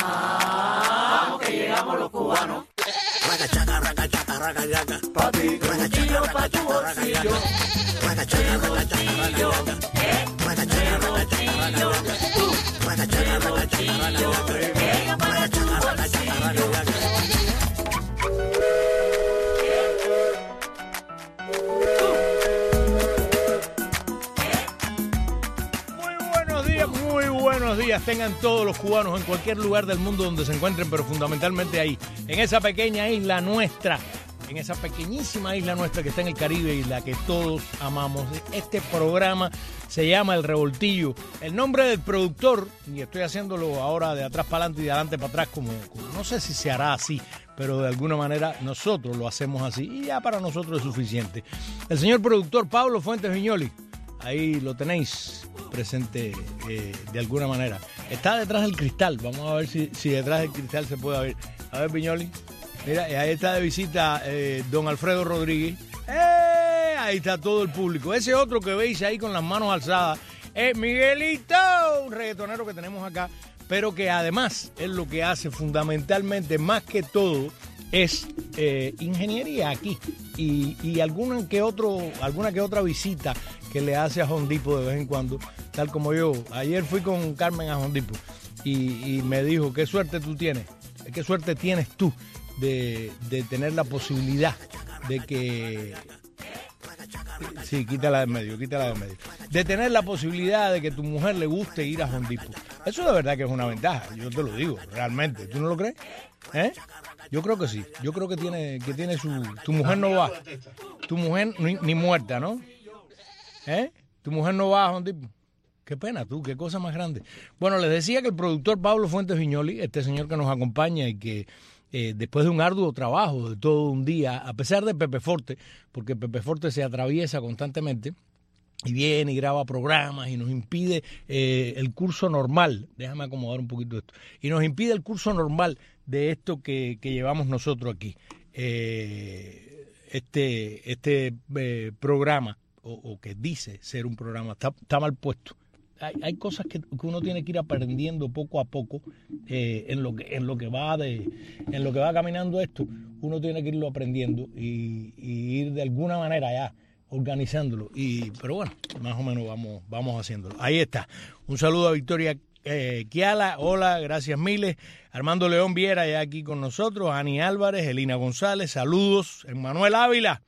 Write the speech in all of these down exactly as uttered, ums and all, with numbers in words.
Vamos que llegamos los cubanos. Ragachaca, ragachaca, ragachaca. Pa' ti, bolsillo, pa' tu bolsillo. Ragachaca, ragachaca, ragachaca. Ragachaca, ragachaca, ragachaca. Ragachaca, ragachaca, ragachaca. Ragachaca, ragachaca, ragachaca. Muy buenos días, tengan todos los cubanos en cualquier lugar del mundo donde se encuentren, pero fundamentalmente ahí, en esa pequeña isla nuestra, en esa pequeñísima isla nuestra que está en el Caribe y la que todos amamos. Este programa se llama El Revoltillo. El nombre del productor, y estoy haciéndolo ahora de atrás para adelante y de adelante para atrás, como, como no sé si se hará así, pero de alguna manera nosotros lo hacemos así y ya para nosotros es suficiente. El señor productor Pablo Fuentes Viñoli, ahí lo tenéis presente eh, de alguna manera. Está detrás del cristal. Vamos a ver si, si detrás del cristal se puede ver. A ver, Viñoli. Mira, ahí está de visita eh, don Alfredo Rodríguez. ¡Eh! Ahí está todo el público. Ese otro que veis ahí con las manos alzadas es Miguelito, un reggaetonero que tenemos acá, pero que además es lo que hace fundamentalmente, más que todo, es eh, ingeniería aquí y, y alguna que otro alguna que otra visita que le hace a Home Depot de vez en cuando, tal como yo. Ayer fui con Carmen a Home Depot y, y me dijo, qué suerte tú tienes, qué suerte tienes tú de, de tener la posibilidad de que... Sí, quítala de medio, quítala de medio. De tener la posibilidad de que tu mujer le guste ir a Home Depot. Eso de verdad que es una ventaja, yo te lo digo, realmente. ¿Tú no lo crees? ¿Eh? Yo creo que sí. Yo creo que tiene, que tiene su... Tu mujer no va. Tu mujer ni, ni muerta, ¿no? ¿Eh? Tu mujer no va a Home Depot. Qué pena tú, qué cosa más grande. Bueno, les decía que el productor Pablo Fuentes Viñoli, este señor que nos acompaña y que eh, después de un arduo trabajo, de todo un día, a pesar de Pepe Forte, porque Pepe Forte se atraviesa constantemente y viene y graba programas y nos impide eh, el curso normal, déjame acomodar un poquito esto, y nos impide el curso normal de esto que, que llevamos nosotros aquí, eh, este, este eh, programa, o, o que dice ser un programa, está, está mal puesto. Hay, hay cosas que, que uno tiene que ir aprendiendo poco a poco eh, en lo que en lo que va de en lo que va caminando esto. Uno tiene que irlo aprendiendo y, y ir de alguna manera ya organizándolo. Y pero bueno, más o menos vamos vamos haciéndolo. Ahí está. Un saludo a Victoria eh, Kiala. Hola, gracias miles. Armando León Viera ya aquí con nosotros. Ani Álvarez, Elina González. Saludos. Emmanuel Ávila.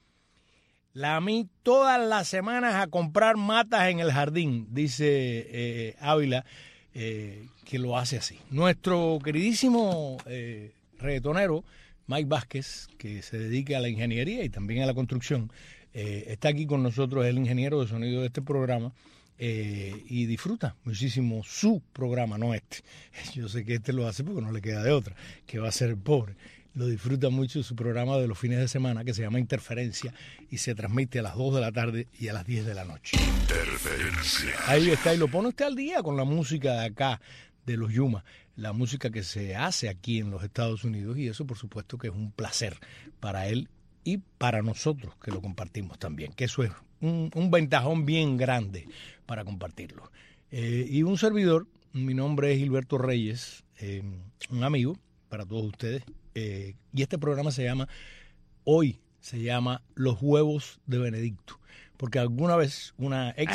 La a mí todas las semanas a comprar matas en el jardín, dice eh, Ávila, eh, que lo hace así. Nuestro queridísimo eh, reggaetonero, Mike Vázquez, que se dedica a la ingeniería y también a la construcción, eh, está aquí con nosotros, es el ingeniero de sonido de este programa, eh, y disfruta muchísimo su programa, no este. Yo sé que este lo hace porque no le queda de otra, que va a ser el pobre. Lo disfruta mucho su programa de los fines de semana que se llama Interferencia y se transmite a las dos de la tarde y a las diez de la noche. Interferencia. Ahí está, y lo pone usted al día con la música de acá, de los Yuma, la música que se hace aquí en los Estados Unidos, y eso por supuesto que es un placer para él y para nosotros que lo compartimos también, que eso es un, un ventajón bien grande para compartirlo. Eh, y un servidor, mi nombre es Gilberto Reyes, eh, un amigo para todos ustedes. Eh, y este programa se llama, hoy se llama Los Huevos de Benedicto, porque alguna vez una ex,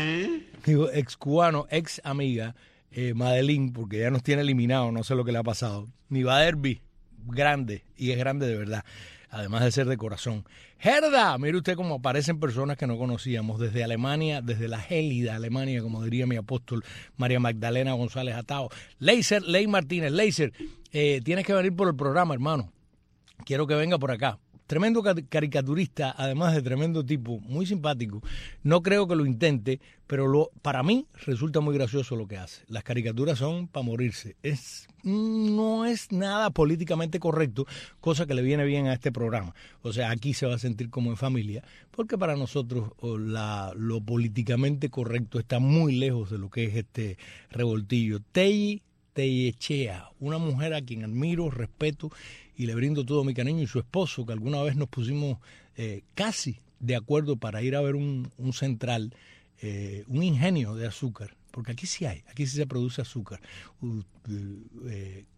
digo, ex cubano, ex amiga, eh, Madeline, porque ya nos tiene eliminado, no sé lo que le ha pasado, mi Baderby, grande, y es grande de verdad, además de ser de corazón. Gerda, mire usted cómo aparecen personas que no conocíamos, desde Alemania, desde la gélida Alemania, como diría mi apóstol María Magdalena González Atao. Leiser, Ley Martínez, Leiser, eh, tienes que venir por el programa, hermano. Quiero que venga por acá. Tremendo caricaturista, además de tremendo tipo, muy simpático. No creo que lo intente, pero lo, para mí resulta muy gracioso lo que hace. Las caricaturas son para morirse. Es, no es nada políticamente correcto, cosa que le viene bien a este programa. O sea, aquí se va a sentir como en familia, porque para nosotros la, lo políticamente correcto está muy lejos de lo que es este revoltillo. Tei Tellechea, una mujer a quien admiro, respeto y le brindo todo mi cariño, y su esposo, que alguna vez nos pusimos eh, casi de acuerdo para ir a ver un, un central, eh, un ingenio de azúcar, porque aquí sí hay, aquí sí se produce azúcar, uh, uh, eh,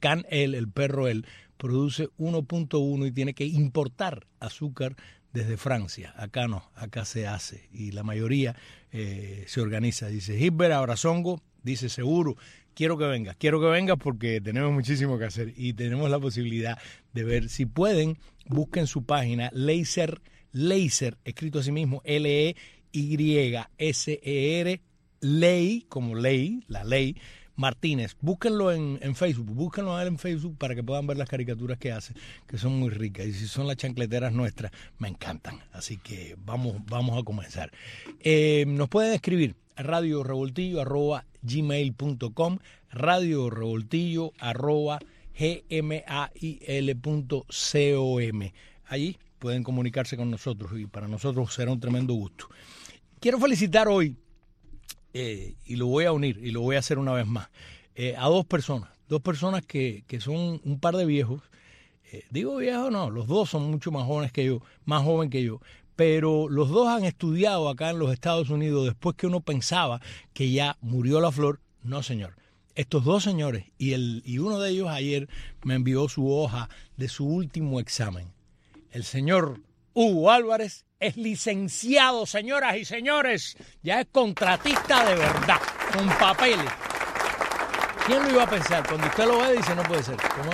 Can-El, el perro El, produce uno punto uno y tiene que importar azúcar desde Francia. Acá no, acá se hace y la mayoría eh, se organiza. Dice Gilbert Abrazongo, dice seguro, quiero que vengas, quiero que vengas porque tenemos muchísimo que hacer y tenemos la posibilidad de ver. Si pueden, busquen su página Laser, Laser, escrito así mismo, L E Y S E R, Ley, como ley, la ley, Martínez. Búsquenlo en, en Facebook, búsquenlo a él en Facebook para que puedan ver las caricaturas que hace, que son muy ricas. Y si son las chancleteras nuestras, me encantan. Así que vamos, vamos a comenzar. Eh, nos pueden escribir a radio revoltillo arroba gmail punto com, radio revoltillo arroba gmail punto com. Allí pueden comunicarse con nosotros y para nosotros será un tremendo gusto. Quiero felicitar hoy, eh, y lo voy a unir y lo voy a hacer una vez más, eh, a dos personas, dos personas que, que son un par de viejos. Eh, digo viejos, no, los dos son mucho más jóvenes que yo, más joven que yo, pero los dos han estudiado acá en los Estados Unidos después que uno pensaba que ya murió la flor. No, señor. Estos dos señores, y, el, y uno de ellos ayer me envió su hoja de su último examen. El señor Hugo Álvarez es licenciado, señoras y señores. Ya es contratista de verdad, con papeles. ¿Quién lo iba a pensar? Cuando usted lo ve dice, no puede ser. ¿Cómo es?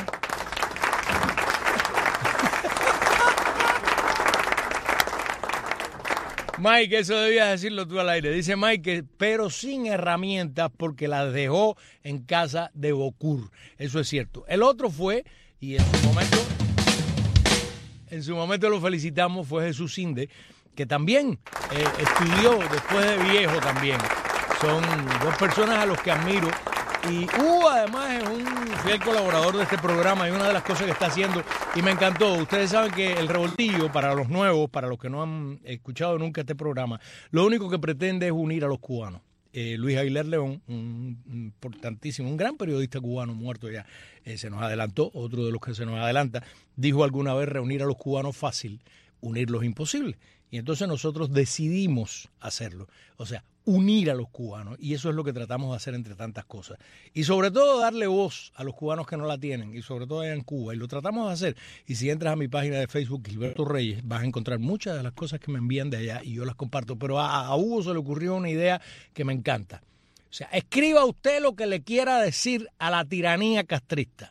Mike, eso debías decirlo tú al aire. Dice Mike, pero sin herramientas porque las dejó en casa de Bocur. Eso es cierto. El otro fue, y en su momento, en su momento lo felicitamos, fue Jesús Inde, que también eh, estudió después de viejo también. Son dos personas a los que admiro. Y Hugo además es un fiel colaborador de este programa y una de las cosas que está haciendo, y me encantó. Ustedes saben que el Revoltillo, para los nuevos, para los que no han escuchado nunca este programa, lo único que pretende es unir a los cubanos. Eh, Luis Aguilar León, un importantísimo, un gran periodista cubano muerto ya, eh, se nos adelantó, otro de los que se nos adelanta, dijo alguna vez reunir a los cubanos fácil, unirlos imposible. Y entonces nosotros decidimos hacerlo, o sea, unir a los cubanos, y eso es lo que tratamos de hacer entre tantas cosas. Y sobre todo darle voz a los cubanos que no la tienen, y sobre todo allá en Cuba, y lo tratamos de hacer. Y si entras a mi página de Facebook, Gilberto Reyes, vas a encontrar muchas de las cosas que me envían de allá y yo las comparto. Pero a, a Hugo se le ocurrió una idea que me encanta. O sea, escriba usted lo que le quiera decir a la tiranía castrista.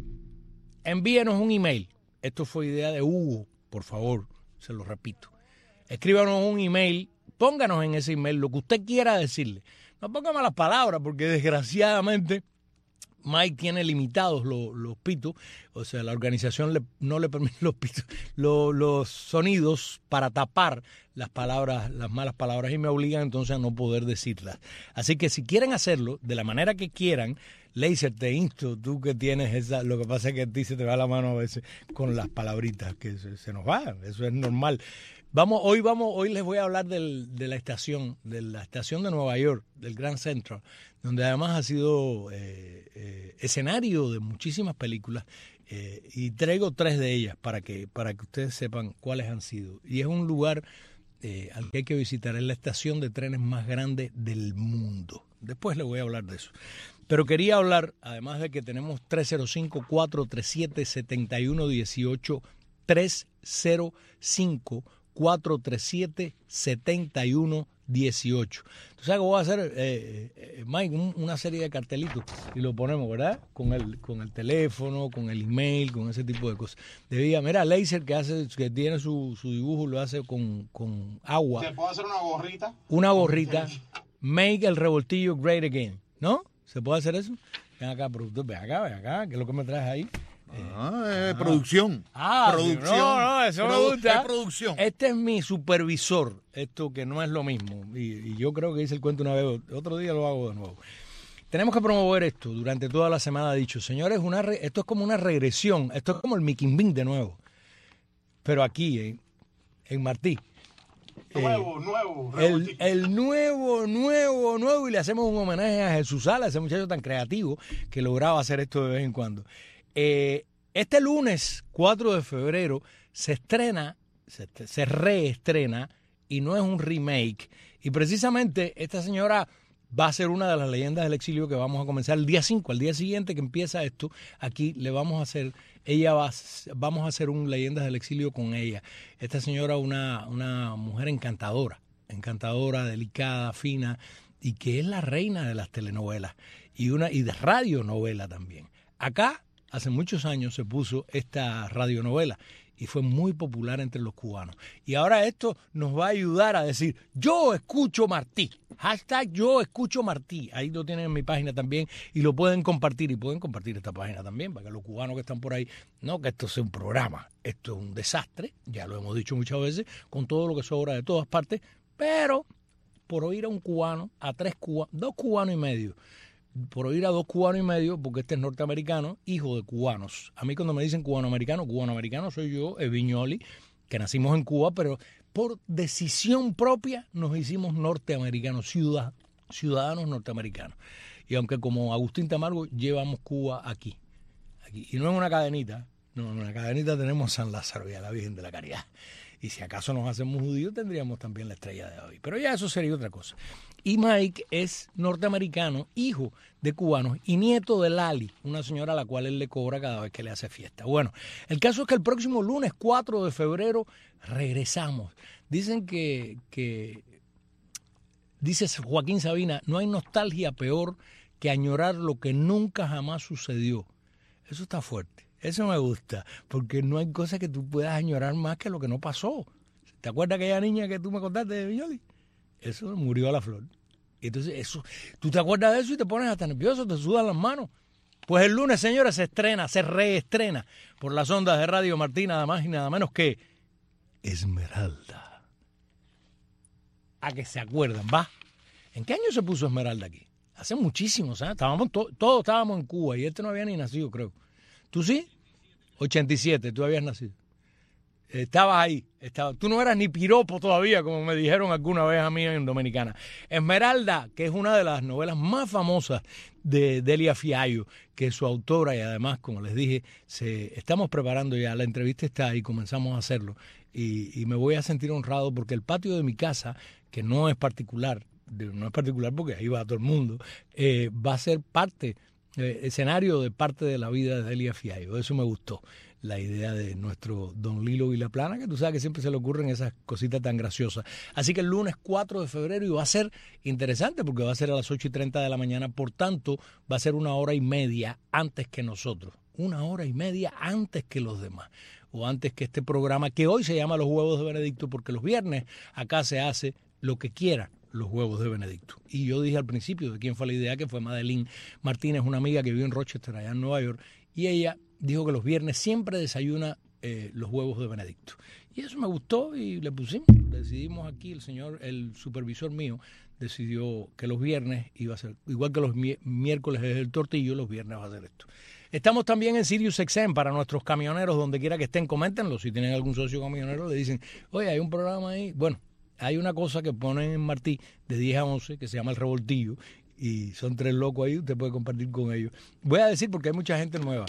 Envíenos un email. Esto fue idea de Hugo, por favor, se lo repito. Escríbanos un email, pónganos en ese email lo que usted quiera decirle. No ponga malas palabras, porque desgraciadamente Mike tiene limitados los, los pitos, o sea, la organización le, no le permite los pitos, los, los sonidos para tapar las palabras, las malas palabras, y me obligan entonces a no poder decirlas. Así que si quieren hacerlo de la manera que quieran, Laser, te insto, tú que tienes esa, lo que pasa es que a ti se te va la mano a veces con las palabritas, que se, se nos va, eso es normal. Vamos, hoy vamos, hoy les voy a hablar del, de la estación, de la estación de Nueva York, del Grand Central, donde además ha sido eh, eh, escenario de muchísimas películas, eh, y traigo tres de ellas para que, para que ustedes sepan cuáles han sido. Y es un lugar eh, al que hay que visitar, es la estación de trenes más grande del mundo. Después les voy a hablar de eso. Pero quería hablar, además de que tenemos tres cero cinco, cuatro tres siete, siete uno uno ocho, tres cero cinco, cuatro tres siete, siete uno uno ocho. Tú sabes que voy a hacer, eh, eh, Mike, un, una serie de cartelitos y lo ponemos, ¿verdad? Con el, con el teléfono, con el email, con ese tipo de cosas. Debía, mira, Laser que hace, que tiene su, su dibujo, lo hace con, con agua. ¿Se puede hacer una gorrita? Una gorrita. Make el Revoltillo great again, ¿no? ¿Se puede hacer eso? Ven acá, productor, ven acá, ven acá, ¿qué es lo que me traes ahí? Ah, eh, ah, producción. Ah, producción. No, no, eso Produ- me gusta. Es producción. Este es mi supervisor, esto que no es lo mismo. Y, y yo creo que hice el cuento una vez, otro día lo hago de nuevo. Tenemos que promover esto durante toda la semana. Dicho, señores, una re, esto es como una regresión, esto es como el Miquimbín de nuevo. Pero aquí, en, en Martí. Nuevo, eh, nuevo. El, el nuevo, nuevo, nuevo. Y le hacemos un homenaje a Jesús Sala, ese muchacho tan creativo que lograba hacer esto de vez en cuando. Eh, este lunes cuatro de febrero se estrena, se, se reestrena, y no es un remake. Y precisamente esta señora va a ser una de las leyendas del exilio que vamos a comenzar el día cinco, al día siguiente que empieza esto, aquí le vamos a hacer, ella va, vamos a hacer un Leyendas del Exilio con ella. Esta señora, una, una mujer encantadora, encantadora, delicada, fina, y que es la reina de las telenovelas y, una, y de radionovela también. Acá, hace muchos años, se puso esta radionovela y fue muy popular entre los cubanos. Y ahora esto nos va a ayudar a decir, yo escucho Martí. Hashtag yo escucho Martí. Ahí lo tienen en mi página también y lo pueden compartir. Y pueden compartir esta página también para que los cubanos que están por ahí, no que esto sea un programa, esto es un desastre, ya lo hemos dicho muchas veces, con todo lo que sobra de todas partes, pero por oír a un cubano, a tres cubanos, dos cubanos y medio, por oír a dos cubanos y medio, porque este es norteamericano, hijo de cubanos. A mí cuando me dicen cubano-americano, cubano-americano soy yo, Viñoli, que nacimos en Cuba, pero por decisión propia nos hicimos norteamericanos, ciudad, ciudadanos norteamericanos. Y aunque como Agustín Tamargo llevamos Cuba aquí, aquí. Y no en una cadenita, no, en una cadenita tenemos San Lázaro y a la Virgen de la Caridad. Y si acaso nos hacemos judíos, tendríamos también la estrella de David. Pero ya eso sería otra cosa. Y Mike es norteamericano, hijo de cubanos y nieto de Lali, una señora a la cual él le cobra cada vez que le hace fiesta. Bueno, el caso es que el próximo lunes cuatro de febrero regresamos. Dicen que, que dice Joaquín Sabina, no hay nostalgia peor que añorar lo que nunca jamás sucedió. Eso está fuerte. Eso me gusta, porque no hay cosa que tú puedas añorar más que lo que no pasó. ¿Te acuerdas aquella niña que tú me contaste de Viñoli? Eso murió a la flor. Y entonces, eso, tú te acuerdas de eso y te pones hasta nervioso, te sudan las manos. Pues el lunes, señores, se estrena, se reestrena por las ondas de Radio Martí, nada más y nada menos que Esmeralda. A que se acuerdan, ¿va? ¿En qué año se puso Esmeralda aquí? Hace muchísimos años. Estábamos to- todos estábamos en Cuba y este no había ni nacido, creo. ¿Tú sí? ochenta y siete, tú habías nacido. Estabas ahí. Estaba. Tú no eras ni piropo todavía, como me dijeron alguna vez a mí en Dominicana. Esmeralda, que es una de las novelas más famosas de Delia Fiallo, que es su autora y además, como les dije, se, estamos preparando ya, la entrevista está ahí, comenzamos a hacerlo. Y, y me voy a sentir honrado porque el patio de mi casa, que no es particular, no es particular porque ahí va todo el mundo, eh, va a ser parte Eh, escenario de parte de la vida de Delia Fiallo. Eso me gustó, la idea de nuestro don Lilo Vilaplana, que tú sabes que siempre se le ocurren esas cositas tan graciosas. Así que el lunes cuatro de febrero, y va a ser interesante porque va a ser a las ocho y treinta de la mañana, por tanto va a ser una hora y media antes que nosotros, una hora y media antes que los demás, o antes que este programa que hoy se llama Los Huevos de Benedicto, porque los viernes acá se hace lo que quiera, los huevos de Benedicto. Y yo dije al principio de quién fue la idea, que fue Madeline Martínez, una amiga que vive en Rochester, allá en Nueva York, y ella dijo que los viernes siempre desayuna eh, los huevos de Benedicto. Y eso me gustó y le pusimos, decidimos aquí, el señor, el supervisor mío, decidió que los viernes iba a ser, igual que los mi- miércoles es el tortillo, los viernes va a ser esto. Estamos también en Sirius X M para nuestros camioneros, donde quiera que estén, coméntenlo. Si tienen algún socio camionero, le dicen, oye, hay un programa ahí. Bueno, hay una cosa que ponen en Martí de diez a once que se llama El Revoltillo y son tres locos ahí, usted puede compartir con ellos. Voy a decir porque hay mucha gente nueva.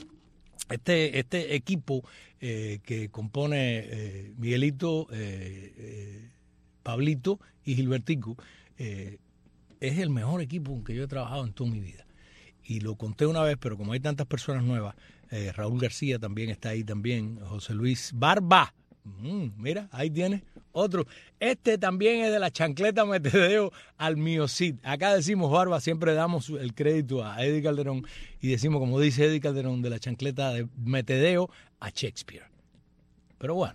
Este, este equipo eh, que compone eh, Miguelito, eh, eh, Pablito y Gilbertico eh, es el mejor equipo con que yo he trabajado en toda mi vida. Y lo conté una vez, pero como hay tantas personas nuevas, eh, Raúl García también está ahí también, José Luis Barba. Mm, mira, ahí tienes otro. Este también es de la chancleta Metedeo al Miocid. Acá decimos Barba, siempre damos el crédito a Eddie Calderón y decimos, como dice Eddie Calderón, de la chancleta de Metedeo a Shakespeare. Pero bueno,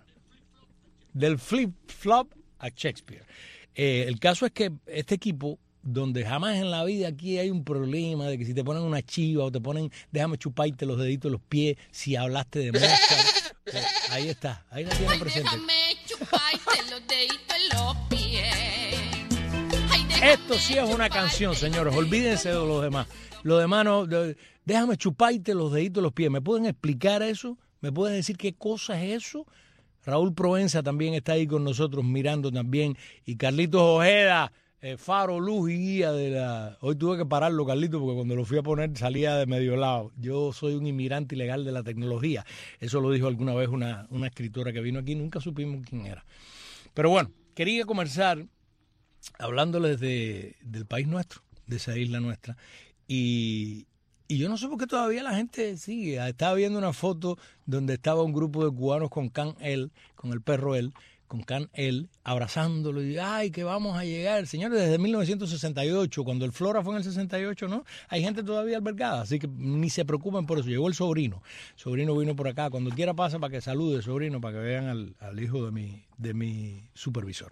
del flip-flop a Shakespeare. Eh, el caso es que este equipo, donde jamás en la vida aquí hay un problema de que si te ponen una chiva o te ponen, déjame chuparte los deditos de los pies, si hablaste de Mozart. Eh, ahí está, ahí la tienen presente. Déjame chuparte los deditos en los pies. Ay, déjame Esto sí es una canción, señores, olvídense de los demás. Lo demás no, de- déjame chuparte los deditos de los pies. ¿Me pueden explicar eso? ¿Me pueden decir qué cosa es eso? Raúl Provenza también está ahí con nosotros mirando también. Y Carlitos Ojeda, eh, faro, luz y guía de la... Hoy tuve que pararlo, Carlitos, porque cuando lo fui a poner salía de medio lado. Yo soy un inmigrante ilegal de la tecnología. Eso lo dijo alguna vez una, una escritora que vino aquí. Nunca supimos quién era. Pero bueno, quería comenzar hablándoles de, del país nuestro, de esa isla nuestra. Y, y yo no sé por qué todavía la gente sigue. Estaba viendo una foto donde estaba un grupo de cubanos con Can El, con el perro El, con Can El, abrazándolo y ay, que vamos a llegar. Señores, desde mil novecientos sesenta y ocho, cuando el Flora fue en el sesenta y ocho, ¿no? Hay gente todavía albergada, así que ni se preocupen por eso. Llegó el sobrino. El sobrino vino por acá. Cuando quiera pasa para que salude, sobrino, para que vean al, al hijo de mi, de mi supervisor.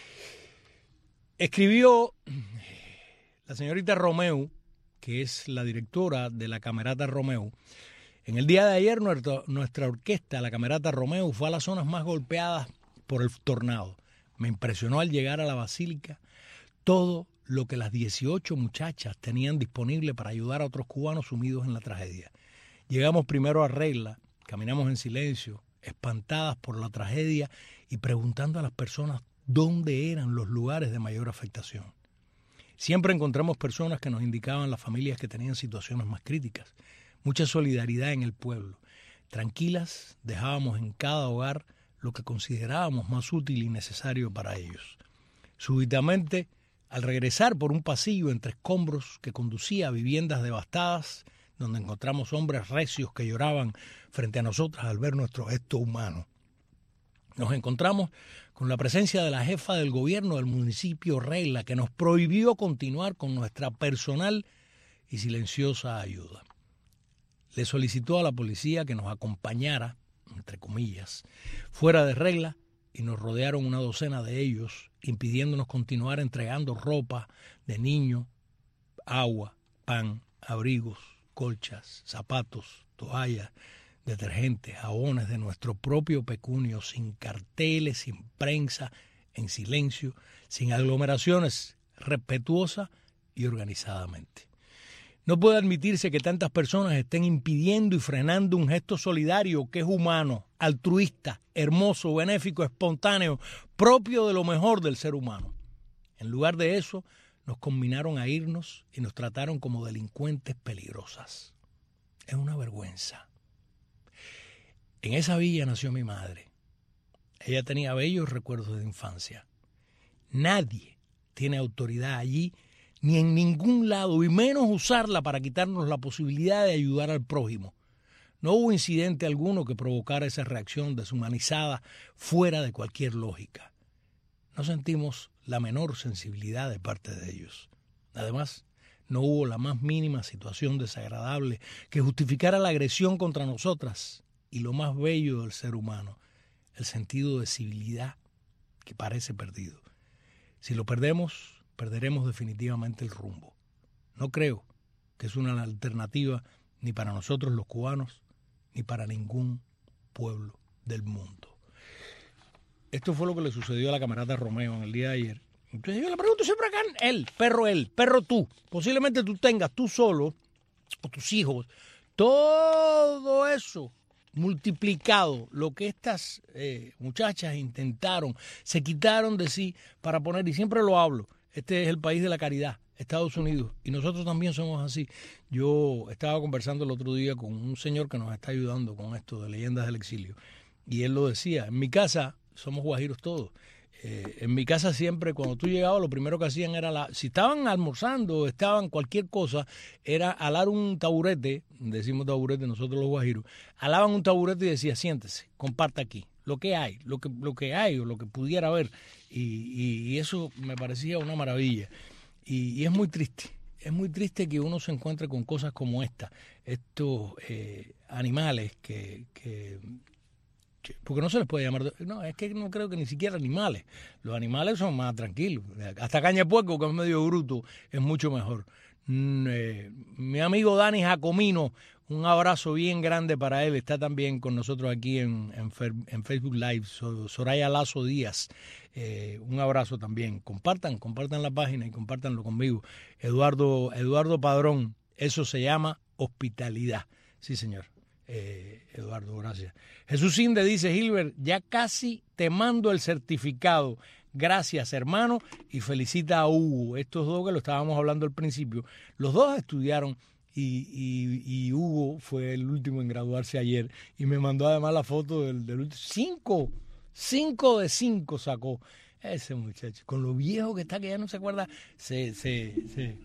Escribió la señorita Romeu, que es la directora de la Camerata Romeu. En el día de ayer, nuestra, nuestra orquesta, la Camerata Romeu, fue a las zonas más golpeadas por el tornado. Me impresionó al llegar a la basílica todo lo que las dieciocho muchachas tenían disponible para ayudar a otros cubanos sumidos en la tragedia. Llegamos primero a Regla, caminamos en silencio, espantadas por la tragedia y preguntando a las personas dónde eran los lugares de mayor afectación. Siempre encontramos personas que nos indicaban las familias que tenían situaciones más críticas. Mucha solidaridad en el pueblo. Tranquilas, dejábamos en cada hogar lo que considerábamos más útil y necesario para ellos. Súbitamente, al regresar por un pasillo entre escombros que conducía a viviendas devastadas, donde encontramos hombres recios que lloraban frente a nosotras al ver nuestro gesto humano, nos encontramos con la presencia de la jefa del gobierno del municipio Regla, que nos prohibió continuar con nuestra personal y silenciosa ayuda. Le solicitó a la policía que nos acompañara, entre comillas, fuera de Regla, y nos rodearon una docena de ellos, impidiéndonos continuar entregando ropa de niño, agua, pan, abrigos, colchas, zapatos, toallas, detergentes, jabones de nuestro propio pecunio, sin carteles, sin prensa, en silencio, sin aglomeraciones, respetuosa y organizadamente. No puede admitirse que tantas personas estén impidiendo y frenando un gesto solidario que es humano, altruista, hermoso, benéfico, espontáneo, propio de lo mejor del ser humano. En lugar de eso, nos combinaron a irnos y nos trataron como delincuentes peligrosas. Es una vergüenza. En esa villa nació mi madre. Ella tenía bellos recuerdos de infancia. Nadie tiene autoridad allí, ni en ningún lado, y menos usarla para quitarnos la posibilidad de ayudar al prójimo. No hubo incidente alguno que provocara esa reacción deshumanizada fuera de cualquier lógica. No sentimos la menor sensibilidad de parte de ellos. Además, no hubo la más mínima situación desagradable que justificara la agresión contra nosotras y lo más bello del ser humano, el sentido de civilidad que parece perdido. Si lo perdemos, perderemos definitivamente el rumbo. No creo que es una alternativa ni para nosotros los cubanos, ni para ningún pueblo del mundo. Esto fue lo que le sucedió a la Camerata Romeu en el día de ayer. Entonces yo le pregunto siempre acá, él, perro él, perro tú. Posiblemente tú tengas, tú solo, o tus hijos, todo eso multiplicado, lo que estas eh, muchachas intentaron, se quitaron de sí para poner, y siempre lo hablo, este es el país de la caridad, Estados Unidos, y nosotros también somos así. Yo estaba conversando el otro día con un señor que nos está ayudando con esto de Leyendas del Exilio, y él lo decía, en mi casa somos guajiros todos. Eh, en mi casa siempre, cuando tú llegabas, lo primero que hacían era, la, si estaban almorzando, estaban cualquier cosa, era alar un taburete, decimos taburete nosotros los guajiros, alaban un taburete y decía, siéntese, comparta aquí, lo que hay, lo que, lo que hay o lo que pudiera haber. Y, y, y eso me parecía una maravilla. Y, y es muy triste, es muy triste que uno se encuentre con cosas como esta, estos eh, animales que... que porque no se les puede llamar, no, es que no creo que ni siquiera animales, los animales son más tranquilos, hasta caña de puerco, que es medio bruto, es mucho mejor. Mm, eh, mi amigo Dani Jacomino, un abrazo bien grande para él, está también con nosotros aquí en, en, en Facebook Live, Soraya Lazo Díaz, eh, un abrazo también, compartan, compartan la página y compártanlo conmigo. Eduardo, Eduardo Padrón, eso se llama hospitalidad, sí señor. Eh, Eduardo, gracias. Jesús Inde dice, Gilbert, ya casi te mando el certificado. Gracias, hermano, y felicita a Hugo. Estos dos que lo estábamos hablando al principio, los dos estudiaron y, y, y Hugo fue el último en graduarse ayer y me mandó además la foto del, del último. Cinco, cinco de cinco sacó ese muchacho. Con lo viejo que está, que ya no se acuerda, se... se, se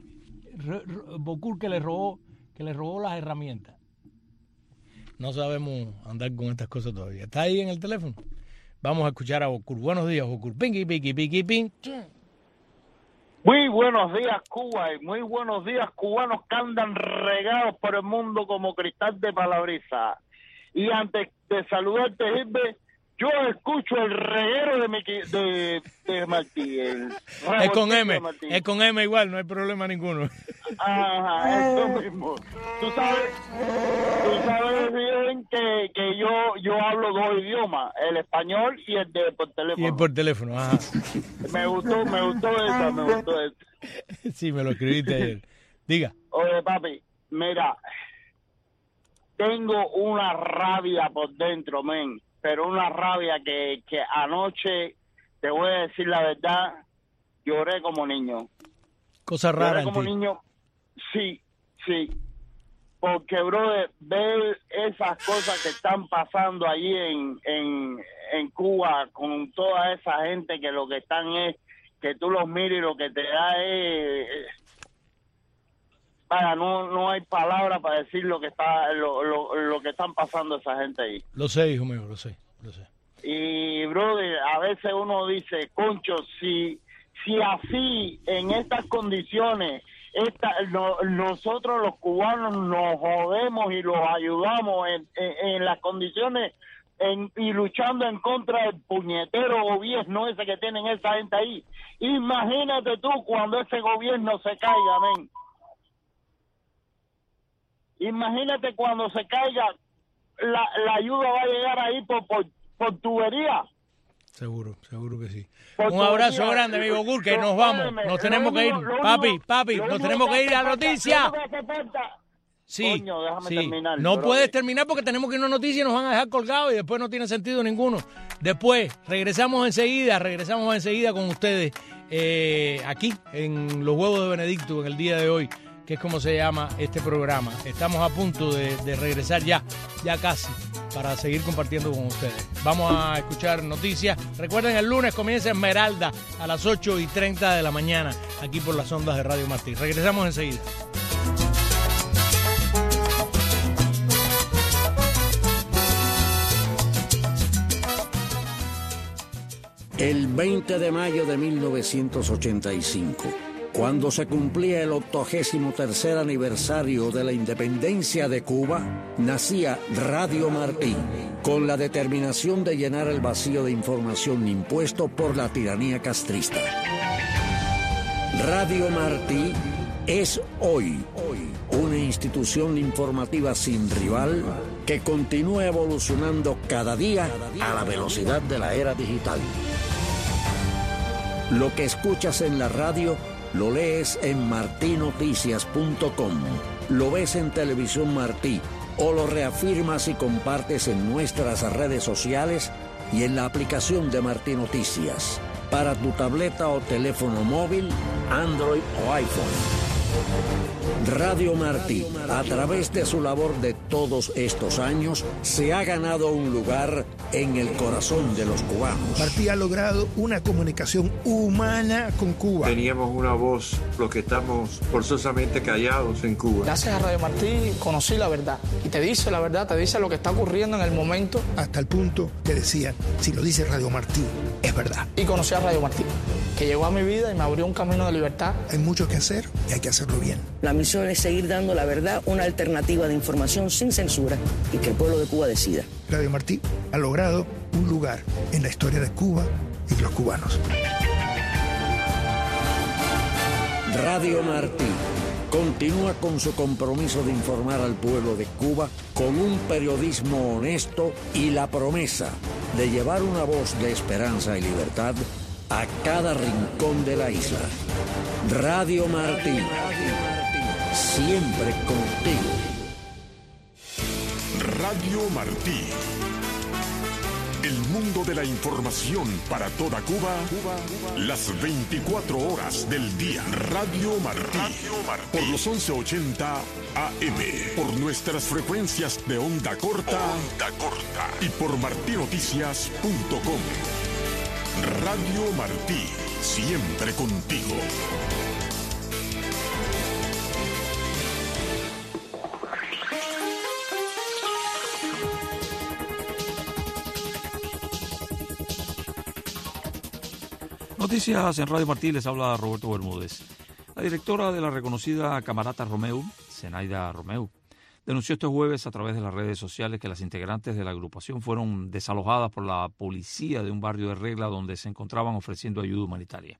Re- Re- Bocur que le robó, que le robó las herramientas. No sabemos andar con estas cosas todavía. ¿Está ahí en el teléfono? Vamos a escuchar a Bocur. Buenos días, Bocur. Pinky, pinky, pinky, ping. Muy buenos días, Cuba, y muy buenos días, cubanos que andan regados por el mundo como cristal de palabriza. Y antes de saludarte, Gilbert, yo escucho el reguero de, mi, de, de Martí. El Es con M, Martí. es con M igual, no hay problema ninguno. Ajá, eso mismo. Tú sabes, tú sabes bien que, que yo, yo hablo dos idiomas, el español y el de por teléfono. Y por teléfono, ajá. Me gustó, me gustó esa, me gustó esa. Sí, me lo escribiste ayer. Diga. Oye, papi, mira, tengo una rabia por dentro, men, pero una rabia que, que anoche, te voy a decir la verdad, lloré como niño. Cosa rara Lloré en como ti. niño, sí, sí, porque, brother, ver esas cosas que están pasando allí en, en, en Cuba con toda esa gente que lo que están es, que tú los mires y lo que te da es... Vaya, no, no hay palabra para decir lo que está lo, lo, lo que están pasando esa gente ahí. Lo sé, hijo mío, lo sé, lo sé. Y, brother, a veces uno dice, concho, si, si así, en estas condiciones, esta, no, nosotros los cubanos nos jodemos y los ayudamos en, en, en las condiciones en, y luchando en contra del puñetero gobierno ese que tienen esa gente ahí. Imagínate tú cuando ese gobierno se caiga, men. Imagínate cuando se caiga, la, la ayuda va a llegar ahí por, por, por tubería. Seguro, seguro que sí. Por Un abrazo tubería. grande, amigo Bocur, que Lo- nos vamos. óyeme, Nos lo tenemos que ir. único- lo Papi, único- papi, lo nos único tenemos que ir a hace la falta- noticia. lo único que hace falta- Sí, Coño, déjame sí. terminar, No brother. puedes terminar porque tenemos que ir a una noticia y nos van a dejar colgados y después no tiene sentido ninguno. Después, regresamos enseguida, regresamos enseguida con ustedes eh, aquí en Los Huevos de Benedicto en el día de hoy, que es como se llama este programa. Estamos a punto de, de regresar ya, ya casi, para seguir compartiendo con ustedes. Vamos a escuchar noticias. Recuerden, el lunes comienza Esmeralda a las ocho y treinta de la mañana, aquí por las ondas de Radio Martí. Regresamos enseguida. El veinte de mayo de mil novecientos ochenta y cinco, cuando se cumplía el octogésimo tercer aniversario de la independencia de Cuba, nacía Radio Martí, con la determinación de llenar el vacío de información impuesto por la tiranía castrista. Radio Martí es hoy, hoy una institución informativa sin rival que continúa evolucionando cada día a la velocidad de la era digital. Lo que escuchas en la radio, lo lees en martí noticias punto com, lo ves en Televisión Martí o lo reafirmas y compartes en nuestras redes sociales y en la aplicación de Martí Noticias para tu tableta o teléfono móvil, Android o iPhone. Radio Martí, a través de su labor de todos estos años, se ha ganado un lugar en el corazón de los cubanos. Martí ha logrado una comunicación humana con Cuba. Teníamos una voz, los que estamos forzosamente callados en Cuba. Gracias a Radio Martí conocí la verdad. Y te dice la verdad, te dice lo que está ocurriendo en el momento. Hasta el punto que decían, si lo dice Radio Martí, es verdad. Y conocí a Radio Martí, que llegó a mi vida y me abrió un camino de libertad. Hay mucho que hacer y hay que hacerlo bien. La misión es seguir dando la verdad, una alternativa de información sin censura y que el pueblo de Cuba decida. Radio Martí ha logrado un lugar en la historia de Cuba y de los cubanos. Radio Martí continúa con su compromiso de informar al pueblo de Cuba con un periodismo honesto y la promesa de llevar una voz de esperanza y libertad a cada rincón de la isla. Radio Martí, siempre contigo. Radio Martí. El mundo de la información para toda Cuba, las veinticuatro horas del día. Radio Martí, por los once ochenta A M, por nuestras frecuencias de onda corta, onda corta y por martí noticias punto com. Radio Martí, siempre contigo. Noticias en Radio Martí, les habla Roberto Bermúdez. La directora de la reconocida Camerata Romeu, Zenaida Romeu, denunció este jueves a través de las redes sociales que las integrantes de la agrupación fueron desalojadas por la policía de un barrio de Regla donde se encontraban ofreciendo ayuda humanitaria.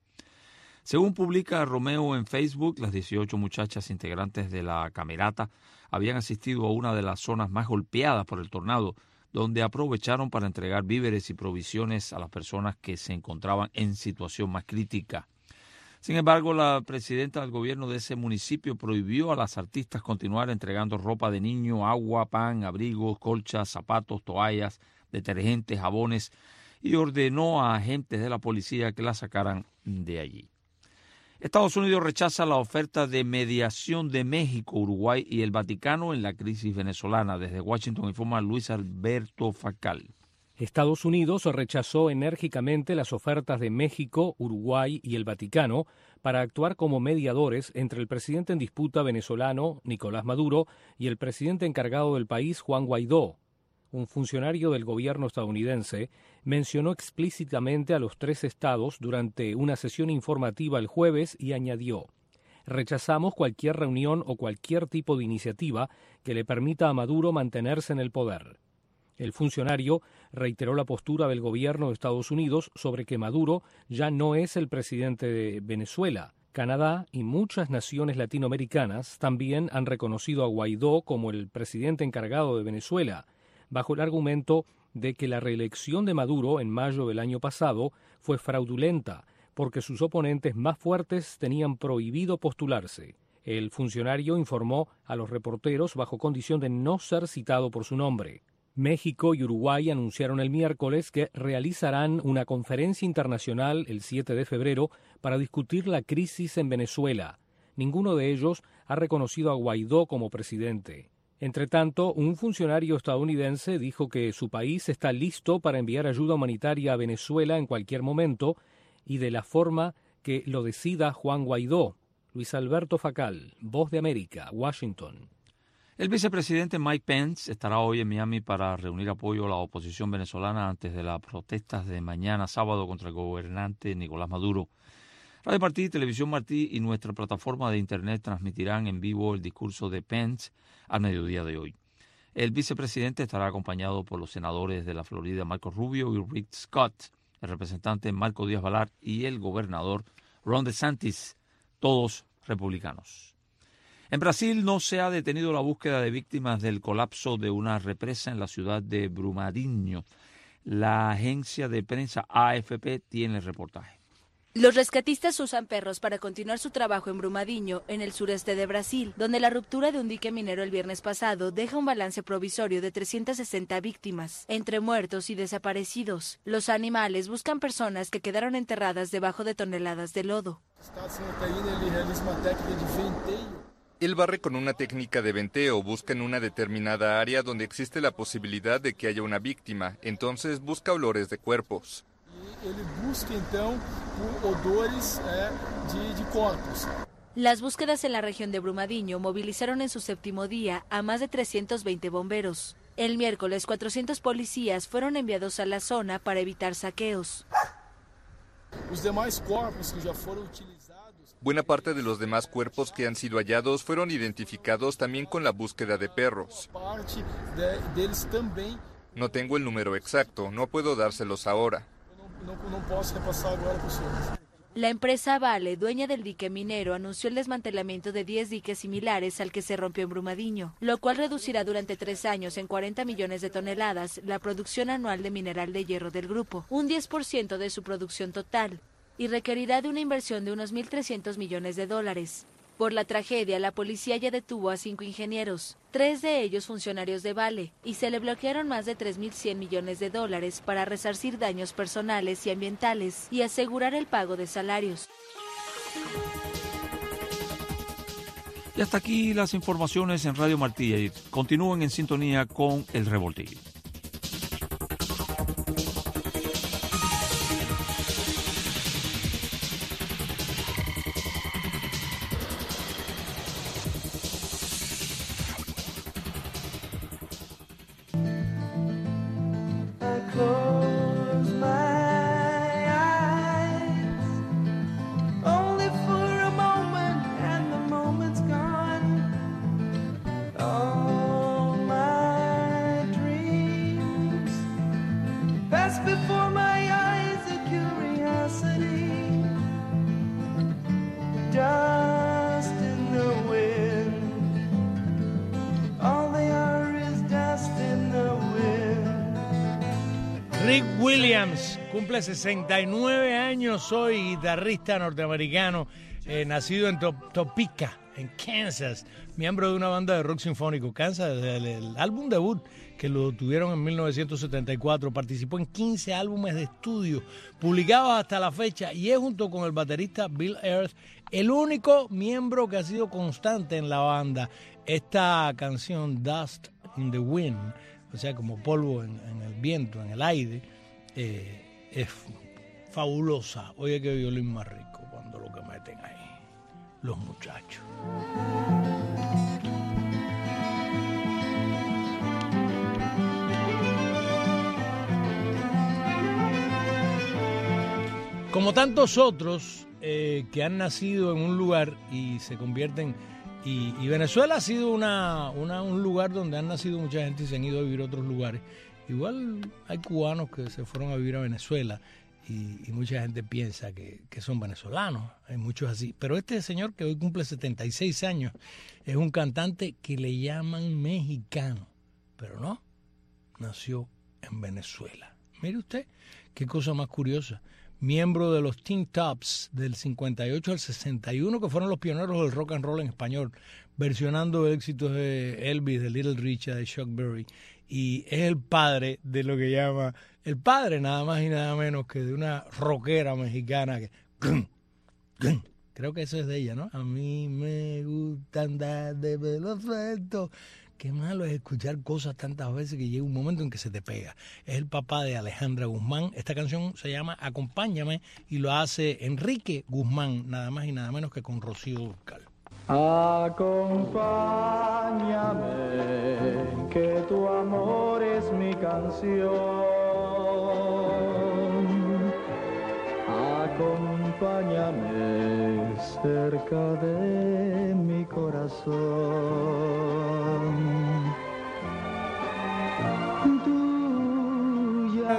Según publica Romeu en Facebook, las dieciocho muchachas integrantes de la Camerata habían asistido a una de las zonas más golpeadas por el tornado, donde aprovecharon para entregar víveres y provisiones a las personas que se encontraban en situación más crítica. Sin embargo, la presidenta del gobierno de ese municipio prohibió a las artistas continuar entregando ropa de niño, agua, pan, abrigos, colchas, zapatos, toallas, detergentes, jabones y ordenó a agentes de la policía que las sacaran de allí. Estados Unidos rechaza la oferta de mediación de México, Uruguay y el Vaticano en la crisis venezolana. Desde Washington informa Luis Alberto Facal. Estados Unidos rechazó enérgicamente las ofertas de México, Uruguay y el Vaticano para actuar como mediadores entre el presidente en disputa venezolano, Nicolás Maduro, y el presidente encargado del país, Juan Guaidó. Un funcionario del gobierno estadounidense mencionó explícitamente a los tres estados durante una sesión informativa el jueves y añadió: rechazamos cualquier reunión o cualquier tipo de iniciativa que le permita a Maduro mantenerse en el poder. El funcionario reiteró la postura del gobierno de Estados Unidos sobre que Maduro ya no es el presidente de Venezuela. Canadá y muchas naciones latinoamericanas también han reconocido a Guaidó como el presidente encargado de Venezuela, bajo el argumento de que la reelección de Maduro en mayo del año pasado fue fraudulenta porque sus oponentes más fuertes tenían prohibido postularse. El funcionario informó a los reporteros bajo condición de no ser citado por su nombre. México y Uruguay anunciaron el miércoles que realizarán una conferencia internacional el siete de febrero para discutir la crisis en Venezuela. Ninguno de ellos ha reconocido a Guaidó como presidente. Entretanto, un funcionario estadounidense dijo que su país está listo para enviar ayuda humanitaria a Venezuela en cualquier momento y de la forma que lo decida Juan Guaidó. Luis Alberto Facal, Voz de América, Washington. El vicepresidente Mike Pence estará hoy en Miami para reunir apoyo a la oposición venezolana antes de las protestas de mañana sábado contra el gobernante Nicolás Maduro. Radio Martí, Televisión Martí y nuestra plataforma de Internet transmitirán en vivo el discurso de Pence al mediodía de hoy. El vicepresidente estará acompañado por los senadores de la Florida Marco Rubio y Rick Scott, el representante Marco Díaz-Balart y el gobernador Ron DeSantis, todos republicanos. En Brasil no se ha detenido la búsqueda de víctimas del colapso de una represa en la ciudad de Brumadinho. La agencia de prensa A F P tiene el reportaje. Los rescatistas usan perros para continuar su trabajo en Brumadinho, en el sureste de Brasil, donde la ruptura de un dique minero el viernes pasado deja un balance provisorio de trescientas sesenta víctimas, entre muertos y desaparecidos. Los animales buscan personas que quedaron enterradas debajo de toneladas de lodo. Él barre con una técnica de venteo, busca en una determinada área donde existe la posibilidad de que haya una víctima, entonces busca olores de cuerpos. Ele busca então por odores de, de corpos. Las búsquedas en la región de Brumadinho movilizaron en su séptimo día a más de trescientos veinte bomberos. El miércoles, cuatrocientos policías fueron enviados a la zona para evitar saqueos. Os demais corpos que já foram utilizados. Buena parte de los demás cuerpos que han sido hallados fueron identificados también con la búsqueda de perros. Parte de, deles também. No tengo el número exacto, no puedo dárselos ahora. No, no posso repassar agora para vocês. La empresa Vale, dueña del dique minero, anunció el desmantelamiento de diez diques similares al que se rompió en Brumadinho, lo cual reducirá durante tres años en cuarenta millones de toneladas la producción anual de mineral de hierro del grupo, un diez por ciento de su producción total, y requerirá de una inversión de unos mil trescientos millones de dólares. Por la tragedia, la policía ya detuvo a cinco ingenieros, tres de ellos funcionarios de Vale, y se le bloquearon más de tres mil cien millones de dólares para resarcir daños personales y ambientales y asegurar el pago de salarios. Y hasta aquí las informaciones en Radio Martí. Continúen en sintonía con El Revoltillo. Rick Williams cumple sesenta y nueve años hoy, guitarrista norteamericano, eh, nacido en Top- Topeka, en Kansas, miembro de una banda de rock sinfónico. Kansas, el, el álbum debut que lo tuvieron en mil novecientos setenta y cuatro, participó en quince álbumes de estudio publicados hasta la fecha y es, junto con el baterista Bill Ayers, el único miembro que ha sido constante en la banda. Esta canción, Dust in the Wind, o sea, como polvo en, en el viento, en el aire, eh, es fabulosa. Oye, qué violín más rico cuando lo que meten ahí los muchachos. Como tantos otros eh, que han nacido en un lugar y se convierten... Y, y Venezuela ha sido una, una, un lugar donde han nacido mucha gente y se han ido a vivir a otros lugares. Igual hay cubanos que se fueron a vivir a Venezuela y, y mucha gente piensa que, que son venezolanos. Hay muchos así. Pero este señor, que hoy cumple setenta y seis años, es un cantante que le llaman mexicano. Pero no, nació en Venezuela. Mire usted, qué cosa más curiosa. Miembro de los Teen Tops del cincuenta y ocho al sesenta y uno, que fueron los pioneros del rock and roll en español, versionando éxitos de Elvis, de Little Richard, de Chuck Berry, y es el padre de lo que llama, el padre nada más y nada menos que de una rockera mexicana que... Creo que eso es de ella, ¿no? A mí me gusta andar de pelo suelto. Qué malo es escuchar cosas tantas veces que llega un momento en que se te pega. Es el papá de Alejandra Guzmán. Esta canción se llama Acompáñame y lo hace Enrique Guzmán, nada más y nada menos que con Rocío Dúrcal. Acompáñame, que tu amor es mi canción. Acompáñame cerca de mi corazón. Tú ya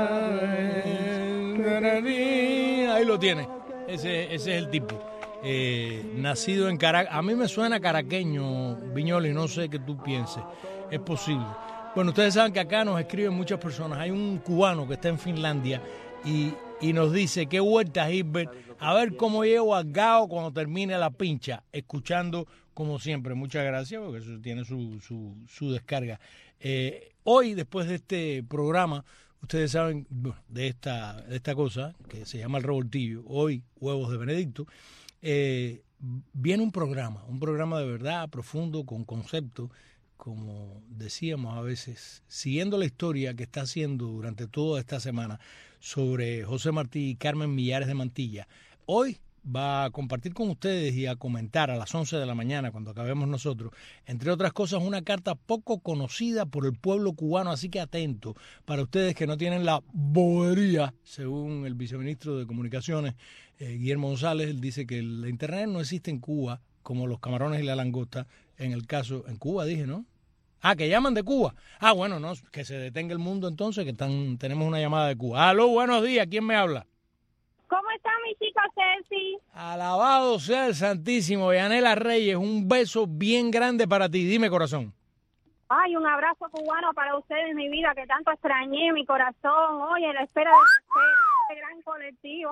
sabes que... Ahí lo tiene. Ese, ese es el tipo. Eh, nacido en Caracas. A mí me suena caraqueño, Viñoli, no sé qué tú pienses. Es posible. Bueno, ustedes saben que acá nos escriben muchas personas. Hay un cubano que está en Finlandia y, y nos dice: qué vuelta, Gilbert, a ver cómo llego al Gao cuando termine la pincha, escuchando como siempre. Muchas gracias, porque eso tiene su, su, su descarga. Eh, hoy, después de este programa, ustedes saben, bueno, de esta, de esta cosa que se llama El Revoltillo, hoy Huevos de Benedicto, eh, viene un programa, un programa de verdad profundo, con concepto, como decíamos a veces, siguiendo la historia que está haciendo durante toda esta semana sobre José Martí y Carmen Millares de Mantilla. Hoy va a compartir con ustedes y a comentar a las once de la mañana, cuando acabemos nosotros, entre otras cosas, una carta poco conocida por el pueblo cubano, así que atento para ustedes que no tienen la bobería, según el viceministro de Comunicaciones, eh, Guillermo González. Él dice que la internet no existe en Cuba, como los camarones y la langosta, en el caso, en Cuba dije, ¿no? Ah, que llaman de Cuba. Ah, bueno, no, que se detenga el mundo entonces, que están, tenemos una llamada de Cuba. Aló, buenos días, ¿quién me habla? ¿Cómo está mi chica Ceci? Alabado sea el Santísimo. Yanela Reyes, un beso bien grande para ti. Dime, corazón. Ay, un abrazo cubano para ustedes, mi vida, que tanto extrañé, mi corazón. Oye, la espera de este gran colectivo.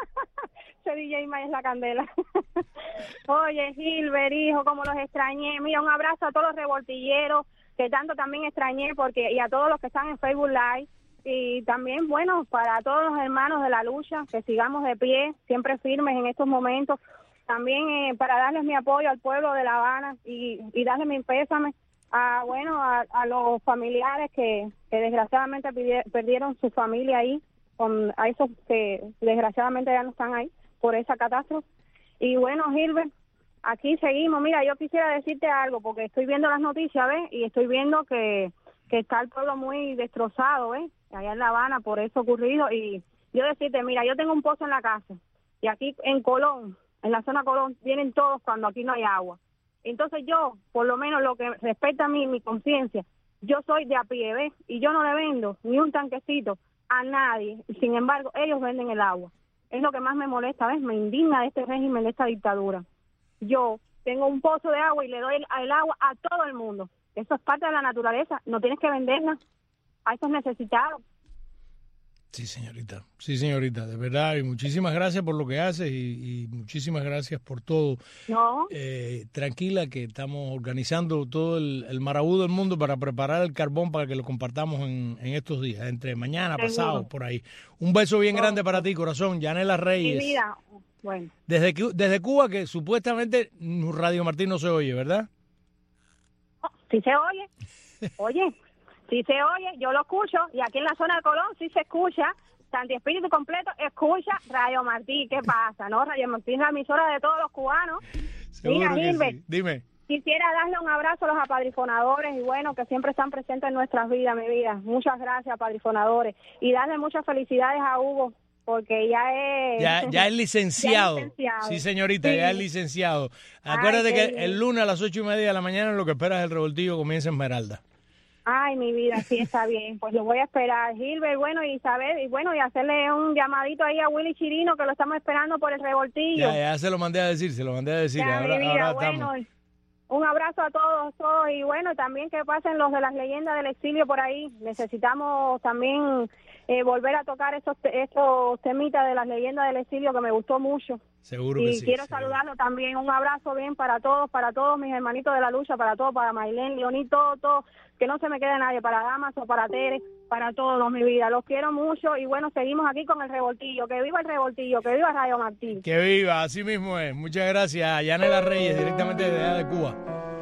Ese D J May es la candela. Oye, Gilbert, hijo, cómo los extrañé. Mira, un abrazo a todos los revoltilleros, que tanto también extrañé, porque y a todos los que están en Facebook Live. Y también, bueno, para todos los hermanos de la lucha, que sigamos de pie, siempre firmes en estos momentos. También eh, para darles mi apoyo al pueblo de La Habana y, y darle mi pésame a, bueno, a, a los familiares que, que desgraciadamente perdieron su familia ahí, con, a esos que desgraciadamente ya no están ahí por esa catástrofe. Y bueno, Gilbert, aquí seguimos. Mira, yo quisiera decirte algo, porque estoy viendo las noticias, ¿ves? Y estoy viendo que, que está el pueblo muy destrozado, ¿ves? Allá en La Habana por eso ocurrido. Y yo decirte, mira, yo tengo un pozo en la casa y aquí en Colón, en la zona Colón, vienen todos cuando aquí no hay agua. Entonces yo, por lo menos lo que respecta a mí, mi conciencia, yo soy de a pie, ¿ves? Y yo no le vendo ni un tanquecito a nadie. Sin embargo, ellos venden el agua. Es lo que más me molesta, ¿ves? Me indigna de este régimen, de esta dictadura. Yo tengo un pozo de agua y le doy el, el agua a todo el mundo. Eso es parte de la naturaleza. No tienes que venderla a esos necesitados. Sí, señorita. Sí, señorita, de verdad. Y muchísimas gracias por lo que haces y, y muchísimas gracias por todo. No. Eh, tranquila, que estamos organizando todo el, el marabú del mundo para preparar el carbón para que lo compartamos en, en estos días, entre mañana, Seguro. pasado, por ahí. Un beso bien No. grande para ti, corazón. Yanela Reyes. Mi vida. Bueno. Desde, desde Cuba, que supuestamente Radio Martí no se oye, ¿verdad? Sí se oye. Oye, sí se oye, yo lo escucho. Y aquí en la zona de Colón sí se escucha. Santi Espíritu completo escucha Radio Martí. ¿Qué pasa? ¿No? Radio Martí es la emisora de todos los cubanos. Seguro Mira, que Gilbert, sí. Dime. quisiera darle un abrazo a los apadrifonadores y bueno, que siempre están presentes en nuestras vidas, mi vida. Muchas gracias, apadrifonadores. Y darle muchas felicidades a Hugo, porque ya es... Ya, ya es licenciado. Ya es licenciado. Sí, señorita, Sí. ya es licenciado. Acuérdate Ay, que qué el lunes a las ocho y media de la mañana lo que esperas es el revoltillo comienza Esmeralda. Ay, mi vida, sí, está bien. Pues lo voy a esperar, Gilbert, bueno, y saber, y bueno, y hacerle un llamadito ahí a Willy Chirino, que lo estamos esperando por el revoltillo. Ya, ya se lo mandé a decir, se lo mandé a decir. Ya, ahora, mi vida, ahora bueno, estamos. un abrazo a todos, todos, y bueno, también que pasen los de las leyendas del exilio por ahí. Necesitamos también eh, volver a tocar esos esos temitas de las leyendas del exilio que me gustó mucho. Seguro Y que sí. quiero seguro. saludarlo también, un abrazo bien para todos, para todos mis hermanitos de la lucha, para todos, para Maylén, Leoní, todo, todo, que no se me quede nadie, para Damaso, para Tere, para todos, mi vida. Los quiero mucho y bueno, seguimos aquí con el revoltillo. Que viva el revoltillo, que viva Radio Martí. Que viva, así mismo es. Muchas gracias a Yanela Reyes, directamente desde allá de Cuba.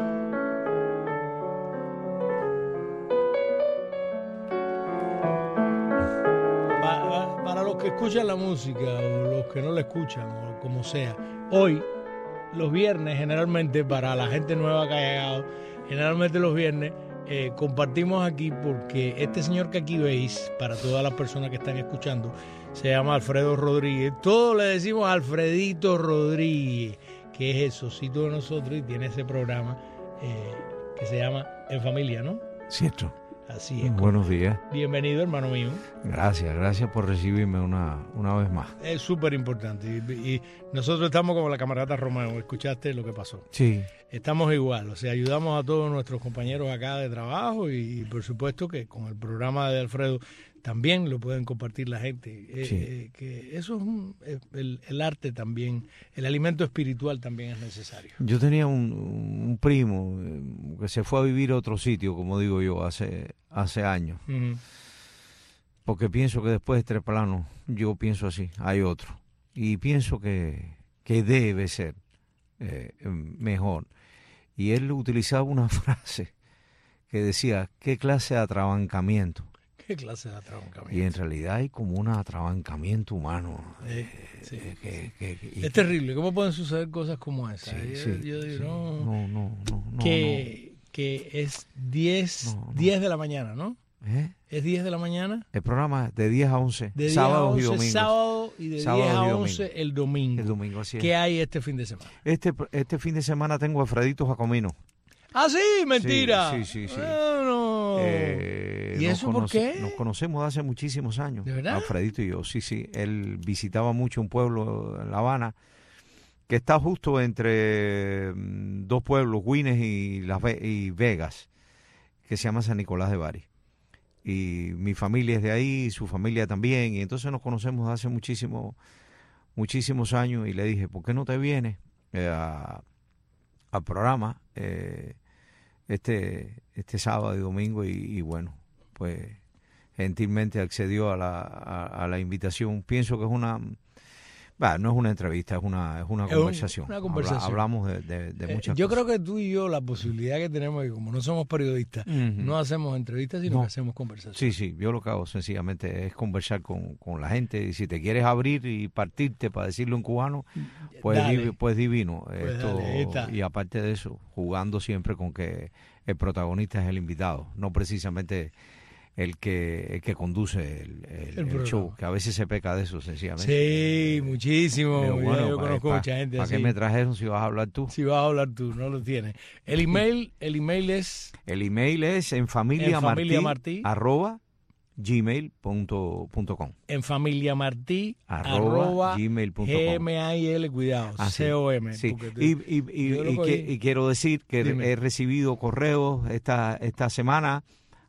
Para, para los que escuchan la música o los que no la escuchan o como sea, hoy, los viernes, generalmente para la gente nueva que ha llegado, generalmente los viernes eh, compartimos aquí porque este señor que aquí veis, para todas las personas que están escuchando, se llama Alfredo Rodríguez. Todos le decimos Alfredito Rodríguez, que es el socito de nosotros y tiene ese programa eh, que se llama En Familia, ¿no? Cierto. Así es. Buenos días. Bienvenido, hermano mío. Gracias, gracias por recibirme una, una vez más. Es súper importante. Y, y nosotros estamos como la camarada Romeo. ¿Escuchaste lo que pasó? Sí. Estamos igual. O sea, ayudamos a todos nuestros compañeros acá de trabajo y, y por supuesto que con el programa de Alfredo también lo pueden compartir la gente. Sí. Eh, eh, que eso es un, eh, el, el arte también, el alimento espiritual también es necesario. Yo tenía un, un primo eh, que se fue a vivir a otro sitio, como digo yo, hace, hace años. Uh-huh. Porque pienso que después de Tres Planos, yo pienso así, hay otro. Y pienso que, que debe ser eh, mejor. Y él utilizaba una frase que decía, ¿qué clase de atrabancamiento? ¿Qué clase de atrabancamiento? Y en realidad hay como un atrabancamiento humano. Eh, sí. eh, que, que, que, es terrible. ¿Cómo pueden suceder cosas como esa? Sí, yo, sí, yo digo, sí. no, no, no, no, no, que, no. que es diez, no, no. diez de la mañana, ¿no? ¿Eh? ¿Es diez de la mañana? El programa es de diez a once, de sábados diez a once, y domingos. Sábado y de Sábados diez a y once domingo. el domingo. El domingo, así es. ¿Qué hay este fin de semana? Este, este fin de semana tengo a Fredito Jacomino. Ah, sí, mentira. Sí, sí, sí. sí. Bueno. Eh, ¿Y eso por qué? Nos conocemos de hace muchísimos años. ¿De verdad? Alfredito y yo, sí, sí. Él visitaba mucho un pueblo en La Habana que está justo entre mm, dos pueblos, Guines y, Las Ve- y Vegas, que se llama San Nicolás de Bari. Y mi familia es de ahí, su familia también, y entonces nos conocemos hace muchísimo, muchísimos años, y le dije, ¿por qué no te vienes eh, a, al programa eh, este, este sábado y domingo? Y, y bueno, pues gentilmente accedió a la, a, a la invitación. Pienso que es una... Bah, no es una entrevista, es una, es una Es conversación. una conversación. Habla, hablamos de, de, de Eh, muchas yo cosas. creo que tú y yo, la posibilidad que tenemos, que como no somos periodistas, Ujú. no hacemos entrevistas, sino No. que hacemos conversaciones. Sí, sí, yo lo que hago sencillamente es conversar con, con la gente, y si te quieres abrir y partirte para decirlo en cubano, pues, Dale. divi- pues divino. Pues Esto, dale, ahí está. y aparte de eso, jugando siempre con que el protagonista es el invitado, no precisamente el que el que conduce el, el- El el programa. show, que a veces se peca de eso sencillamente. Sí, muchísimo. Pero Ya bueno, yo pa- conozco pa- mucha gente ¿Para así. qué me trajeron si vas a hablar tú? Si vas a hablar tú, no lo tienes. El email, el email es El email es en familia En familia martí, martí. arroba gmail punto com. en familia martí Arroba arroba gmail punto com. G M I L, cuidado, Ah, sí. C O M. Sí. porque tú- Y, y, y, yo lo y cogí. que- y quiero decir que Dime. he recibido correos esta, esta semana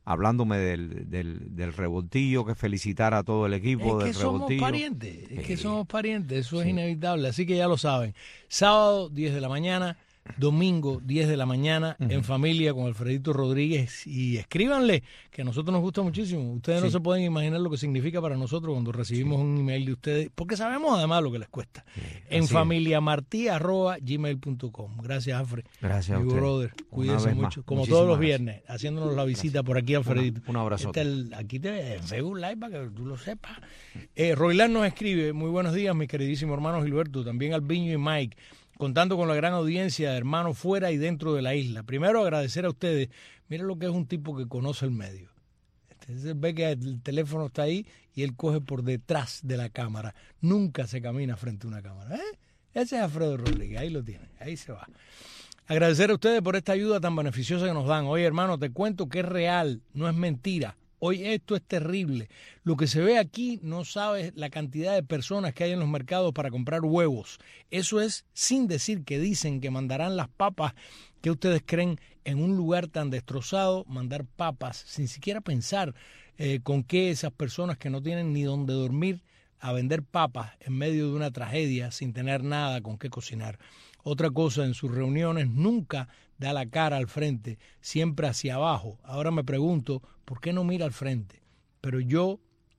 hablándome del, del, del revoltillo, que felicitar a todo el equipo es del que somos revoltillo. parientes, es que Sí. somos parientes, eso es Sí. inevitable, así que ya lo saben. Sábado, diez de la mañana, domingo, diez de la mañana, Ujú. en familia con Alfredito Rodríguez, y escríbanle, que a nosotros nos gusta muchísimo. Ustedes no Sí. se pueden imaginar lo que significa para nosotros cuando recibimos un email de ustedes, porque sabemos además lo que les cuesta. En así es. familiamartí arroba gmail punto com. Gracias, Alfred. Gracias a Mi usted. brother, Una cuídense vez mucho. más. Como Muchísimas todos los gracias. viernes, haciéndonos la visita por aquí, Alfredito. Un abrazo. Este el- aquí te en Facebook Live para que tú lo sepas. Eh, Roilán nos escribe, muy buenos días, mi queridísimo hermano Gilberto, también Albiño y Mike, contando con la gran audiencia de hermanos fuera y dentro de la isla. Primero agradecer a ustedes, miren lo que es un tipo que conoce el medio. Entonces ve que el teléfono está ahí y él coge por detrás de la cámara. Nunca se camina frente a una cámara. ¿eh? Ese es Alfredo Rodríguez, ahí lo tiene, ahí se va. Agradecer a ustedes por esta ayuda tan beneficiosa que nos dan. Oye, hermano, te cuento que es real, no es mentira. Hoy esto es terrible. Lo que se ve aquí, no sabes la cantidad de personas que hay en los mercados para comprar huevos. Eso es sin decir que dicen que mandarán las papas que ustedes creen en un lugar tan destrozado, mandar papas sin siquiera pensar eh, con qué esas personas que no tienen ni dónde dormir a vender papas en medio de una tragedia sin tener nada con qué cocinar. Otra cosa, en sus reuniones nunca da la cara al frente, siempre hacia abajo. Ahora me pregunto, ¿por qué no mira al frente? Pero yo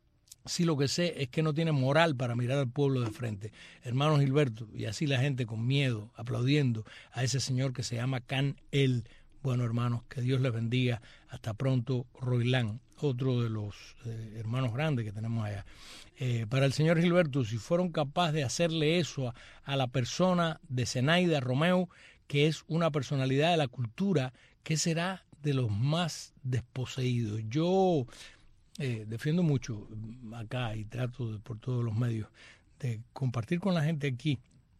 sí lo que sé es que no tiene moral para mirar al pueblo de frente. Hermano Gilberto, y así la gente con miedo, aplaudiendo a ese señor que se llama Can El. Bueno, hermanos, que Dios les bendiga. Hasta pronto, Roilán, otro de los eh, hermanos grandes que tenemos allá. Eh, para el señor Gilberto, si fueron capaces de hacerle eso a, a la persona de Zenaida Romeu, que es una personalidad de la cultura, ¿qué será de los más desposeídos? Yo eh, defiendo mucho acá y trato de, por todos los medios de compartir con la gente aquí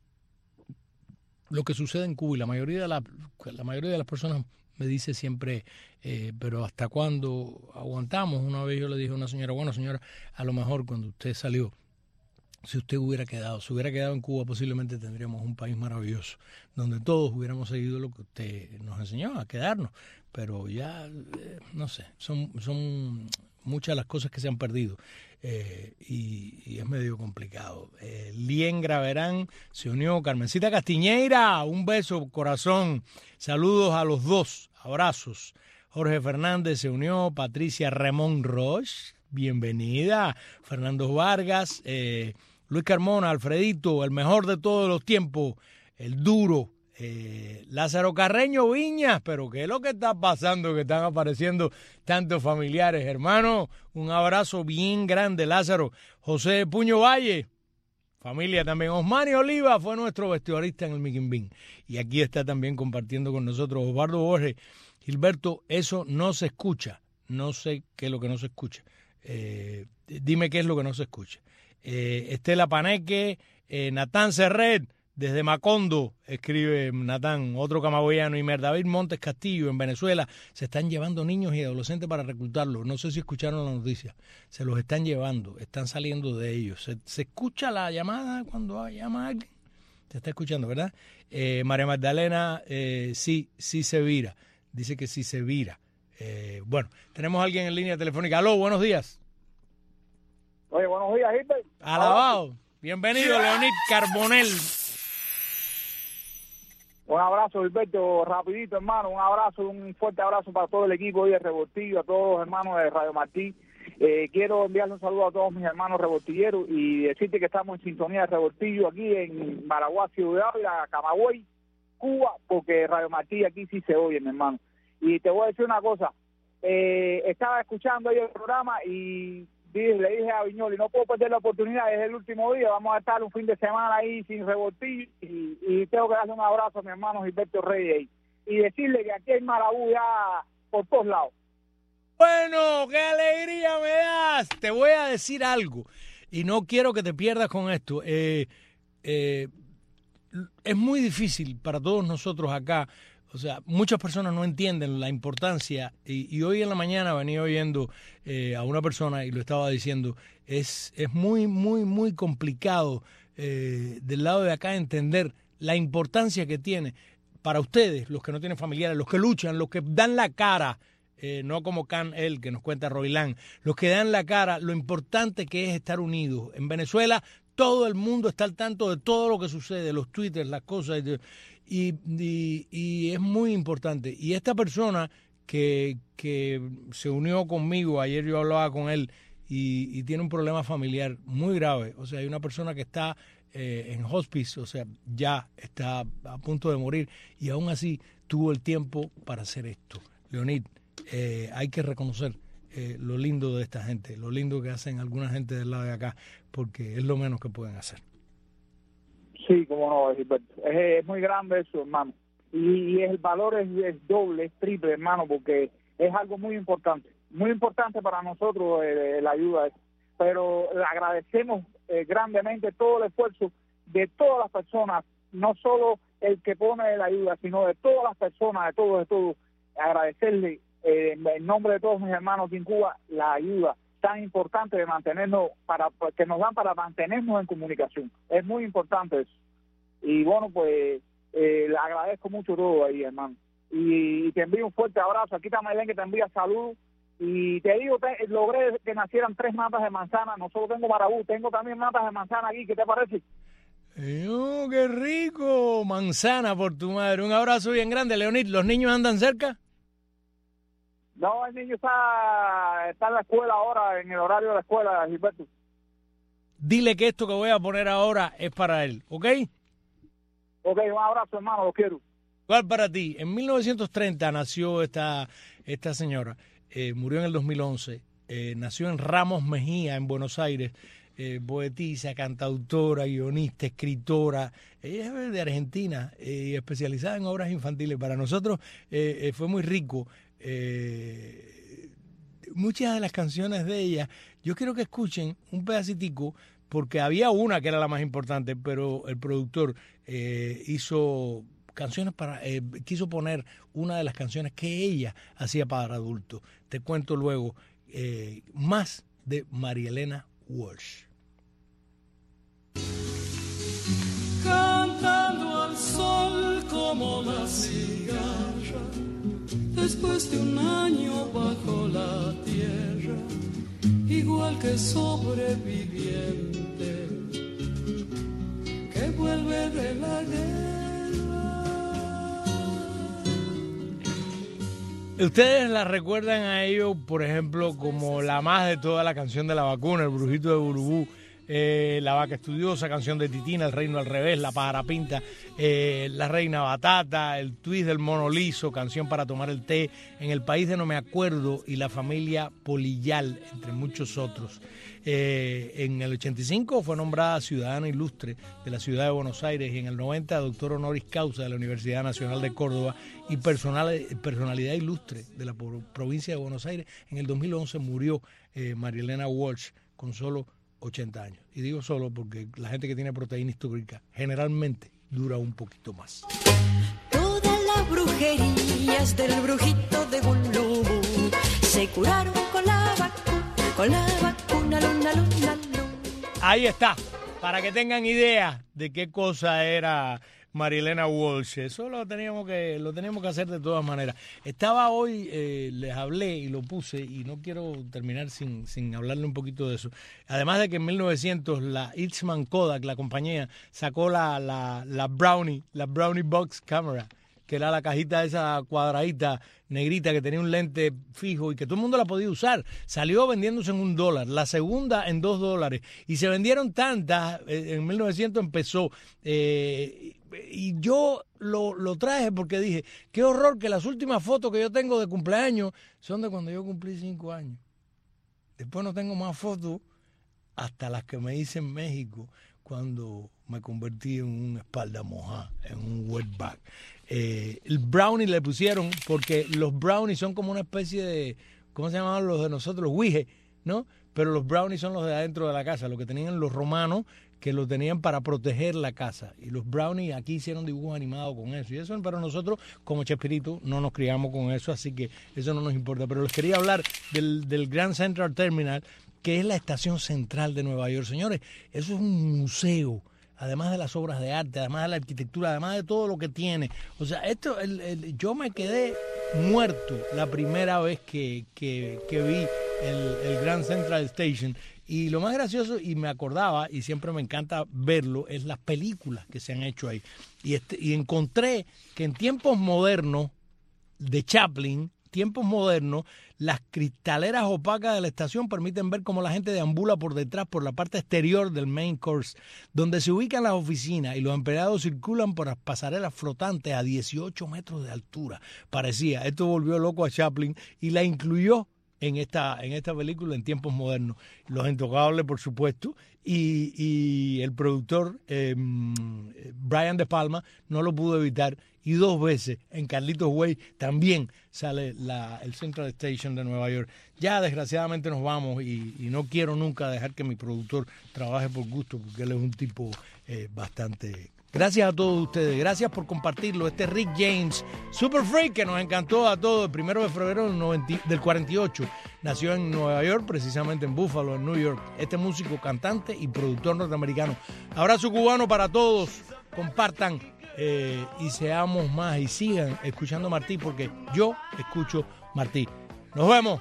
lo que sucede en Cuba, y la mayoría de la, la mayoría de las personas me dice siempre, eh, pero ¿hasta cuándo aguantamos? Una vez yo le dije a una señora, bueno señora, a lo mejor cuando usted salió, si usted hubiera quedado, si hubiera quedado en Cuba, posiblemente tendríamos un país maravilloso, donde todos hubiéramos seguido lo que usted nos enseñó, a quedarnos. Pero ya, eh, no sé, son, son muchas las cosas que se han perdido eh, y, y es medio complicado. Eh, Lien Graverán se unió, Carmencita Castiñeira, un beso, corazón. Saludos a los dos, abrazos. Jorge Fernández se unió, Patricia Ramón Roche, bienvenida. Fernando Vargas, eh, Luis Carmona, Alfredito, el mejor de todos los tiempos, el duro. Eh, Lázaro Carreño Viñas, pero ¿qué es lo que está pasando? Que están apareciendo tantos familiares, hermano. Un abrazo bien grande, Lázaro. José Puño Valle, familia también. Osmani Oliva fue nuestro vestuarista en el Miquimbín. Y aquí está también compartiendo con nosotros Osvaldo Borges. Gilberto, eso no se escucha. No sé qué es lo que no se escucha. Eh, dime qué es lo que no se escucha. Eh, Estela Paneque, eh, Natán Serret, desde Macondo, escribe Natán, otro camagüeyano, y Mer David Montes Castillo, en Venezuela, se están llevando niños y adolescentes para reclutarlos. No sé si escucharon la noticia. Se los están llevando, están saliendo de ellos. ¿Se, se escucha la llamada cuando llama a alguien? Se está escuchando, ¿verdad? Eh, María Magdalena, eh, sí, sí se vira. Dice que sí se vira. Eh, bueno, tenemos a alguien en línea telefónica. Aló, buenos días. Oye, buenos días, Gilbert. Alabado. Bienvenido, Leonid Carbonell. Un abrazo, Gilberto, rapidito, hermano. Un abrazo, un fuerte abrazo para todo el equipo de Revoltillo, a todos los hermanos de Radio Martí. Eh, quiero enviarle un saludo a todos mis hermanos revoltilleros y decirte que estamos en sintonía de Revoltillo aquí en Baraguá, Ciudad Ávila, Camagüey, Cuba, porque Radio Martí aquí sí se oye, mi hermano. Y te voy a decir una cosa. Eh, estaba escuchando ahí el programa y dije, le dije a Viñoli, no puedo perder la oportunidad, es el último día, vamos a estar un fin de semana ahí sin Revoltillo y, y tengo que darle un abrazo a mi hermano Gilberto Reyes y decirle que aquí hay marabú ya por todos lados. Bueno, qué alegría me das. Te voy a decir algo y no quiero que te pierdas con esto. Eh, eh, es muy difícil para todos nosotros acá. O sea, muchas personas no entienden la importancia y, y hoy en la mañana venía oyendo eh, a una persona y lo estaba diciendo, es, es muy, muy, muy complicado eh, del lado de acá entender la importancia que tiene para ustedes, los que no tienen familiares, los que luchan, los que dan la cara eh, no como Can El, que nos cuenta Roilán, los que dan la cara, lo importante que es estar unidos. En Venezuela todo el mundo está al tanto de todo lo que sucede, los twitters, las cosas, y, y, y es muy importante. Y esta persona que, que se unió conmigo, ayer yo hablaba con él, y, y tiene un problema familiar muy grave. O sea, hay una persona que está eh, en hospice, o sea, ya está a punto de morir, y aún así tuvo el tiempo para hacer esto. Leonid, eh, hay que reconocer eh, lo lindo de esta gente, lo lindo que hacen alguna gente del lado de acá, porque es lo menos que pueden hacer. Sí, como no, Gilberto. Es, es muy grande eso, hermano. Y, y el valor es, es doble, es triple, hermano, porque es algo muy importante. Muy importante para nosotros eh, la ayuda. Pero agradecemos eh, grandemente todo el esfuerzo de todas las personas, no solo el que pone la ayuda, sino de todas las personas, de todos, de todos. Agradecerle eh, en nombre de todos mis hermanos aquí en Cuba la ayuda tan importante de mantenernos, para que nos dan para mantenernos en comunicación. Es muy importante eso. Y bueno, pues eh, le agradezco mucho todo ahí, hermano. Y, y te envío un fuerte abrazo. Aquí está Maylene, que te envía saludos. Y te digo, te, logré que nacieran tres matas de manzana. No solo tengo marabú, tengo también matas de manzana aquí. ¿Qué te parece? ¡Oh, qué rico! Manzana por tu madre. Un abrazo bien grande, Leonid. ¿Los niños andan cerca? No, el niño está, está en la escuela ahora, en el horario de la escuela, Gilberto. Dile que esto que voy a poner ahora es para él, ¿ok? Ok, un abrazo, hermano, lo quiero. Igual para ti. En mil novecientos treinta nació esta, esta señora. Eh, murió en el dos mil once. Eh, nació en Ramos Mejía, en Buenos Aires. Eh, poetisa, cantautora, guionista, escritora. Ella es de Argentina y eh, especializada en obras infantiles. Para nosotros eh, eh, fue muy rico. Eh, muchas de las canciones de ella, yo quiero que escuchen un pedacitico, porque había una que era la más importante, pero el productor eh, hizo canciones para, eh, quiso poner una de las canciones que ella hacía para adultos. Te cuento luego eh, más de María Elena Walsh. Cantando al sol como la cigarra, después de un año bajo la tierra, igual que sobreviviente que vuelve de la guerra. Ustedes la recuerdan a ellos, por ejemplo, como la más de toda la canción de la vacuna, El Brujito de Burubú, eh, La Vaca Estudiosa, canción de Titina, El Reino al Revés, La Pájara Pinta, eh, La Reina Batata, El Twist del Mono Liso, Canción para tomar el té, En el País de No Me Acuerdo y La Familia Polillal, entre muchos otros. Eh, en el ochenta y cinco fue nombrada ciudadana ilustre de la ciudad de Buenos Aires y en el noventa doctor honoris causa de la Universidad Nacional de Córdoba y personal, personalidad ilustre de la provincia de Buenos Aires. En el dos mil once murió eh, María Elena Walsh con solo ochenta años. Y digo solo porque la gente que tiene proteína histórica generalmente dura un poquito más. Todas las brujerías del brujito de Bulubú se curaron con la vacuna, con la vacuna, luna, luna, luna. Ahí está, para que tengan idea de qué cosa era María Elena Walsh. Eso lo teníamos que lo teníamos que hacer de todas maneras. Estaba hoy, eh, les hablé y lo puse, y no quiero terminar sin, sin hablarle un poquito de eso. Además de que en mil novecientos la Eastman Kodak, la compañía, sacó la, la, la Brownie, la Brownie Box Camera, que era la cajita esa cuadradita negrita que tenía un lente fijo y que todo el mundo la podía usar. Salió vendiéndose en un dólar, la segunda en dos dólares. Y se vendieron tantas, eh, en mil novecientos empezó. Eh, y yo lo, lo traje porque dije, qué horror que las últimas fotos que yo tengo de cumpleaños son de cuando yo cumplí cinco años. Después no tengo más fotos hasta las que me hice en México cuando me convertí en una espalda mojada, en un wetback. Eh, el brownie le pusieron porque los brownies son como una especie de, ¿cómo se llamaban los de nosotros? Ouija, ¿no? Pero los brownies son los de adentro de la casa, lo que tenían los romanos, que lo tenían para proteger la casa. Y los brownies aquí hicieron dibujos animados con eso. Y eso, pero nosotros, como Chespirito, no nos criamos con eso, así que eso no nos importa. Pero les quería hablar del, del Grand Central Terminal, que es la estación central de Nueva York. Señores, eso es un museo. además de las obras de arte, además de la arquitectura, además de todo lo que tiene. O sea, esto, el, el, yo me quedé muerto la primera vez que, que, que vi el, el Grand Central Station. Y lo más gracioso, y me acordaba, y siempre me encanta verlo, es las películas que se han hecho ahí. Y, este, y encontré que en tiempos modernos de Chaplin, tiempos modernos, las cristaleras opacas de la estación permiten ver cómo la gente deambula por detrás, por la parte exterior del main course, donde se ubican las oficinas y los empleados circulan por las pasarelas flotantes a dieciocho metros de altura. Parecía, esto volvió loco a Chaplin y la incluyó en esta, en esta película en tiempos modernos. Los Intocables, por supuesto, y, y el productor eh, Brian De Palma no lo pudo evitar, y dos veces en Carlitos Way también sale la, el Central Station de Nueva York. Ya desgraciadamente nos vamos y, y no quiero nunca dejar que mi productor trabaje por gusto, porque él es un tipo eh, bastante... Gracias a todos ustedes, gracias por compartirlo. Este es Rick James, Super Freak, que nos encantó a todos. El primero de febrero del, noventa, del cuarenta y ocho nació en Nueva York, precisamente en Buffalo, en New York. Este músico, cantante y productor norteamericano. Abrazo cubano para todos. Compartan eh, y seamos más y sigan escuchando Martí, porque yo escucho Martí. Nos vemos.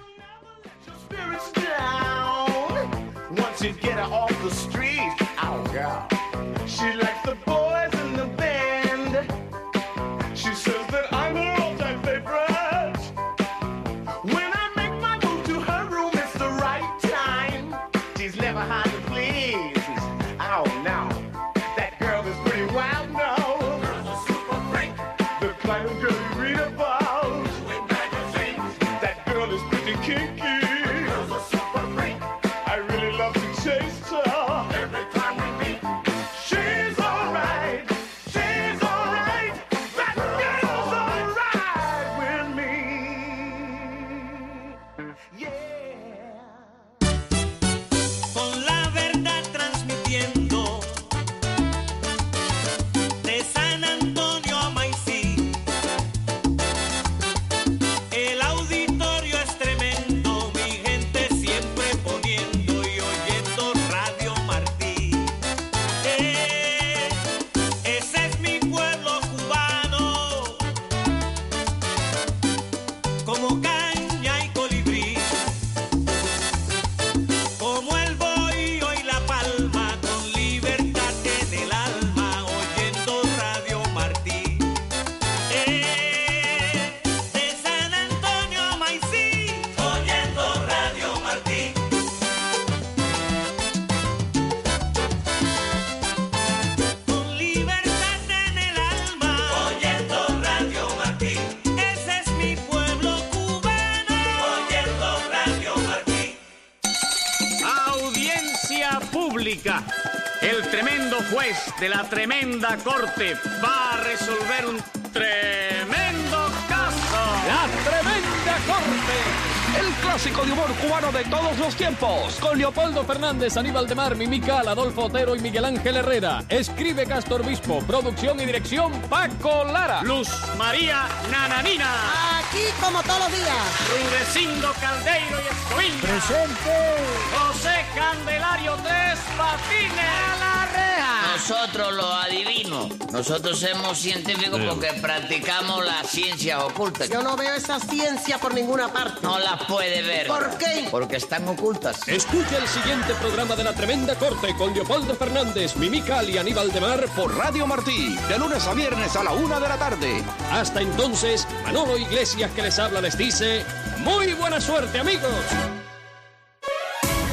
She likes the boys in the band. She says that I'm her all-time favorite. When I make my move to her room, it's the right time. She's never hard to please. Oh, no. That girl is pretty wild, no. Girl's a super freak. The kind of girl you read about in magazines. That girl is pretty kinky. Girl's a super freak. I really love to chase her. Every time we meet. She's alright, she's alright, that girl's alright with me, yeah. Con la verdad transmitiendo de San Antonio a Maicí, el auditorio es tremendo, mi gente siempre poniendo y oyendo Radio Martí. Ese es mi pueblo cubano, como caña y colibrí, como el bohío y la palma, con libertad en el alma, oyendo Radio Martí. De San Antonio a Maicí, oyendo Radio Martí. Con libertad en el alma, oyendo Radio Martí. Ese es mi pueblo cubano, oyendo Radio Martí. Audiencia pública. El tremendo juez de la tremenda corte va a resolver un tremendo caso. La Tremenda Corte. El clásico de humor cubano de todos los tiempos. Con Leopoldo Fernández, Aníbal de Mar, Mimical, Adolfo Otero y Miguel Ángel Herrera. Escribe Castor Bispo. Producción y dirección Paco Lara. Luz María Nananina. Aquí como todos los días. Rudecindo Caldeiro y Escoviña. Presente. José Candelario Tres Patines. A la reja. Nosotros los adivinos. Nosotros somos científicos porque practicamos las ciencias ocultas. Yo no veo esa ciencia por ninguna parte. No las puede ver. ¿Por qué? Porque están ocultas. Escucha el siguiente programa de La Tremenda Corte con Leopoldo Fernández, Mimical y Aníbal de Mar por Radio Martí, de lunes a viernes a la una de la tarde. Hasta entonces, Manolo Iglesias que les habla les dice, ¡muy buena suerte, amigos!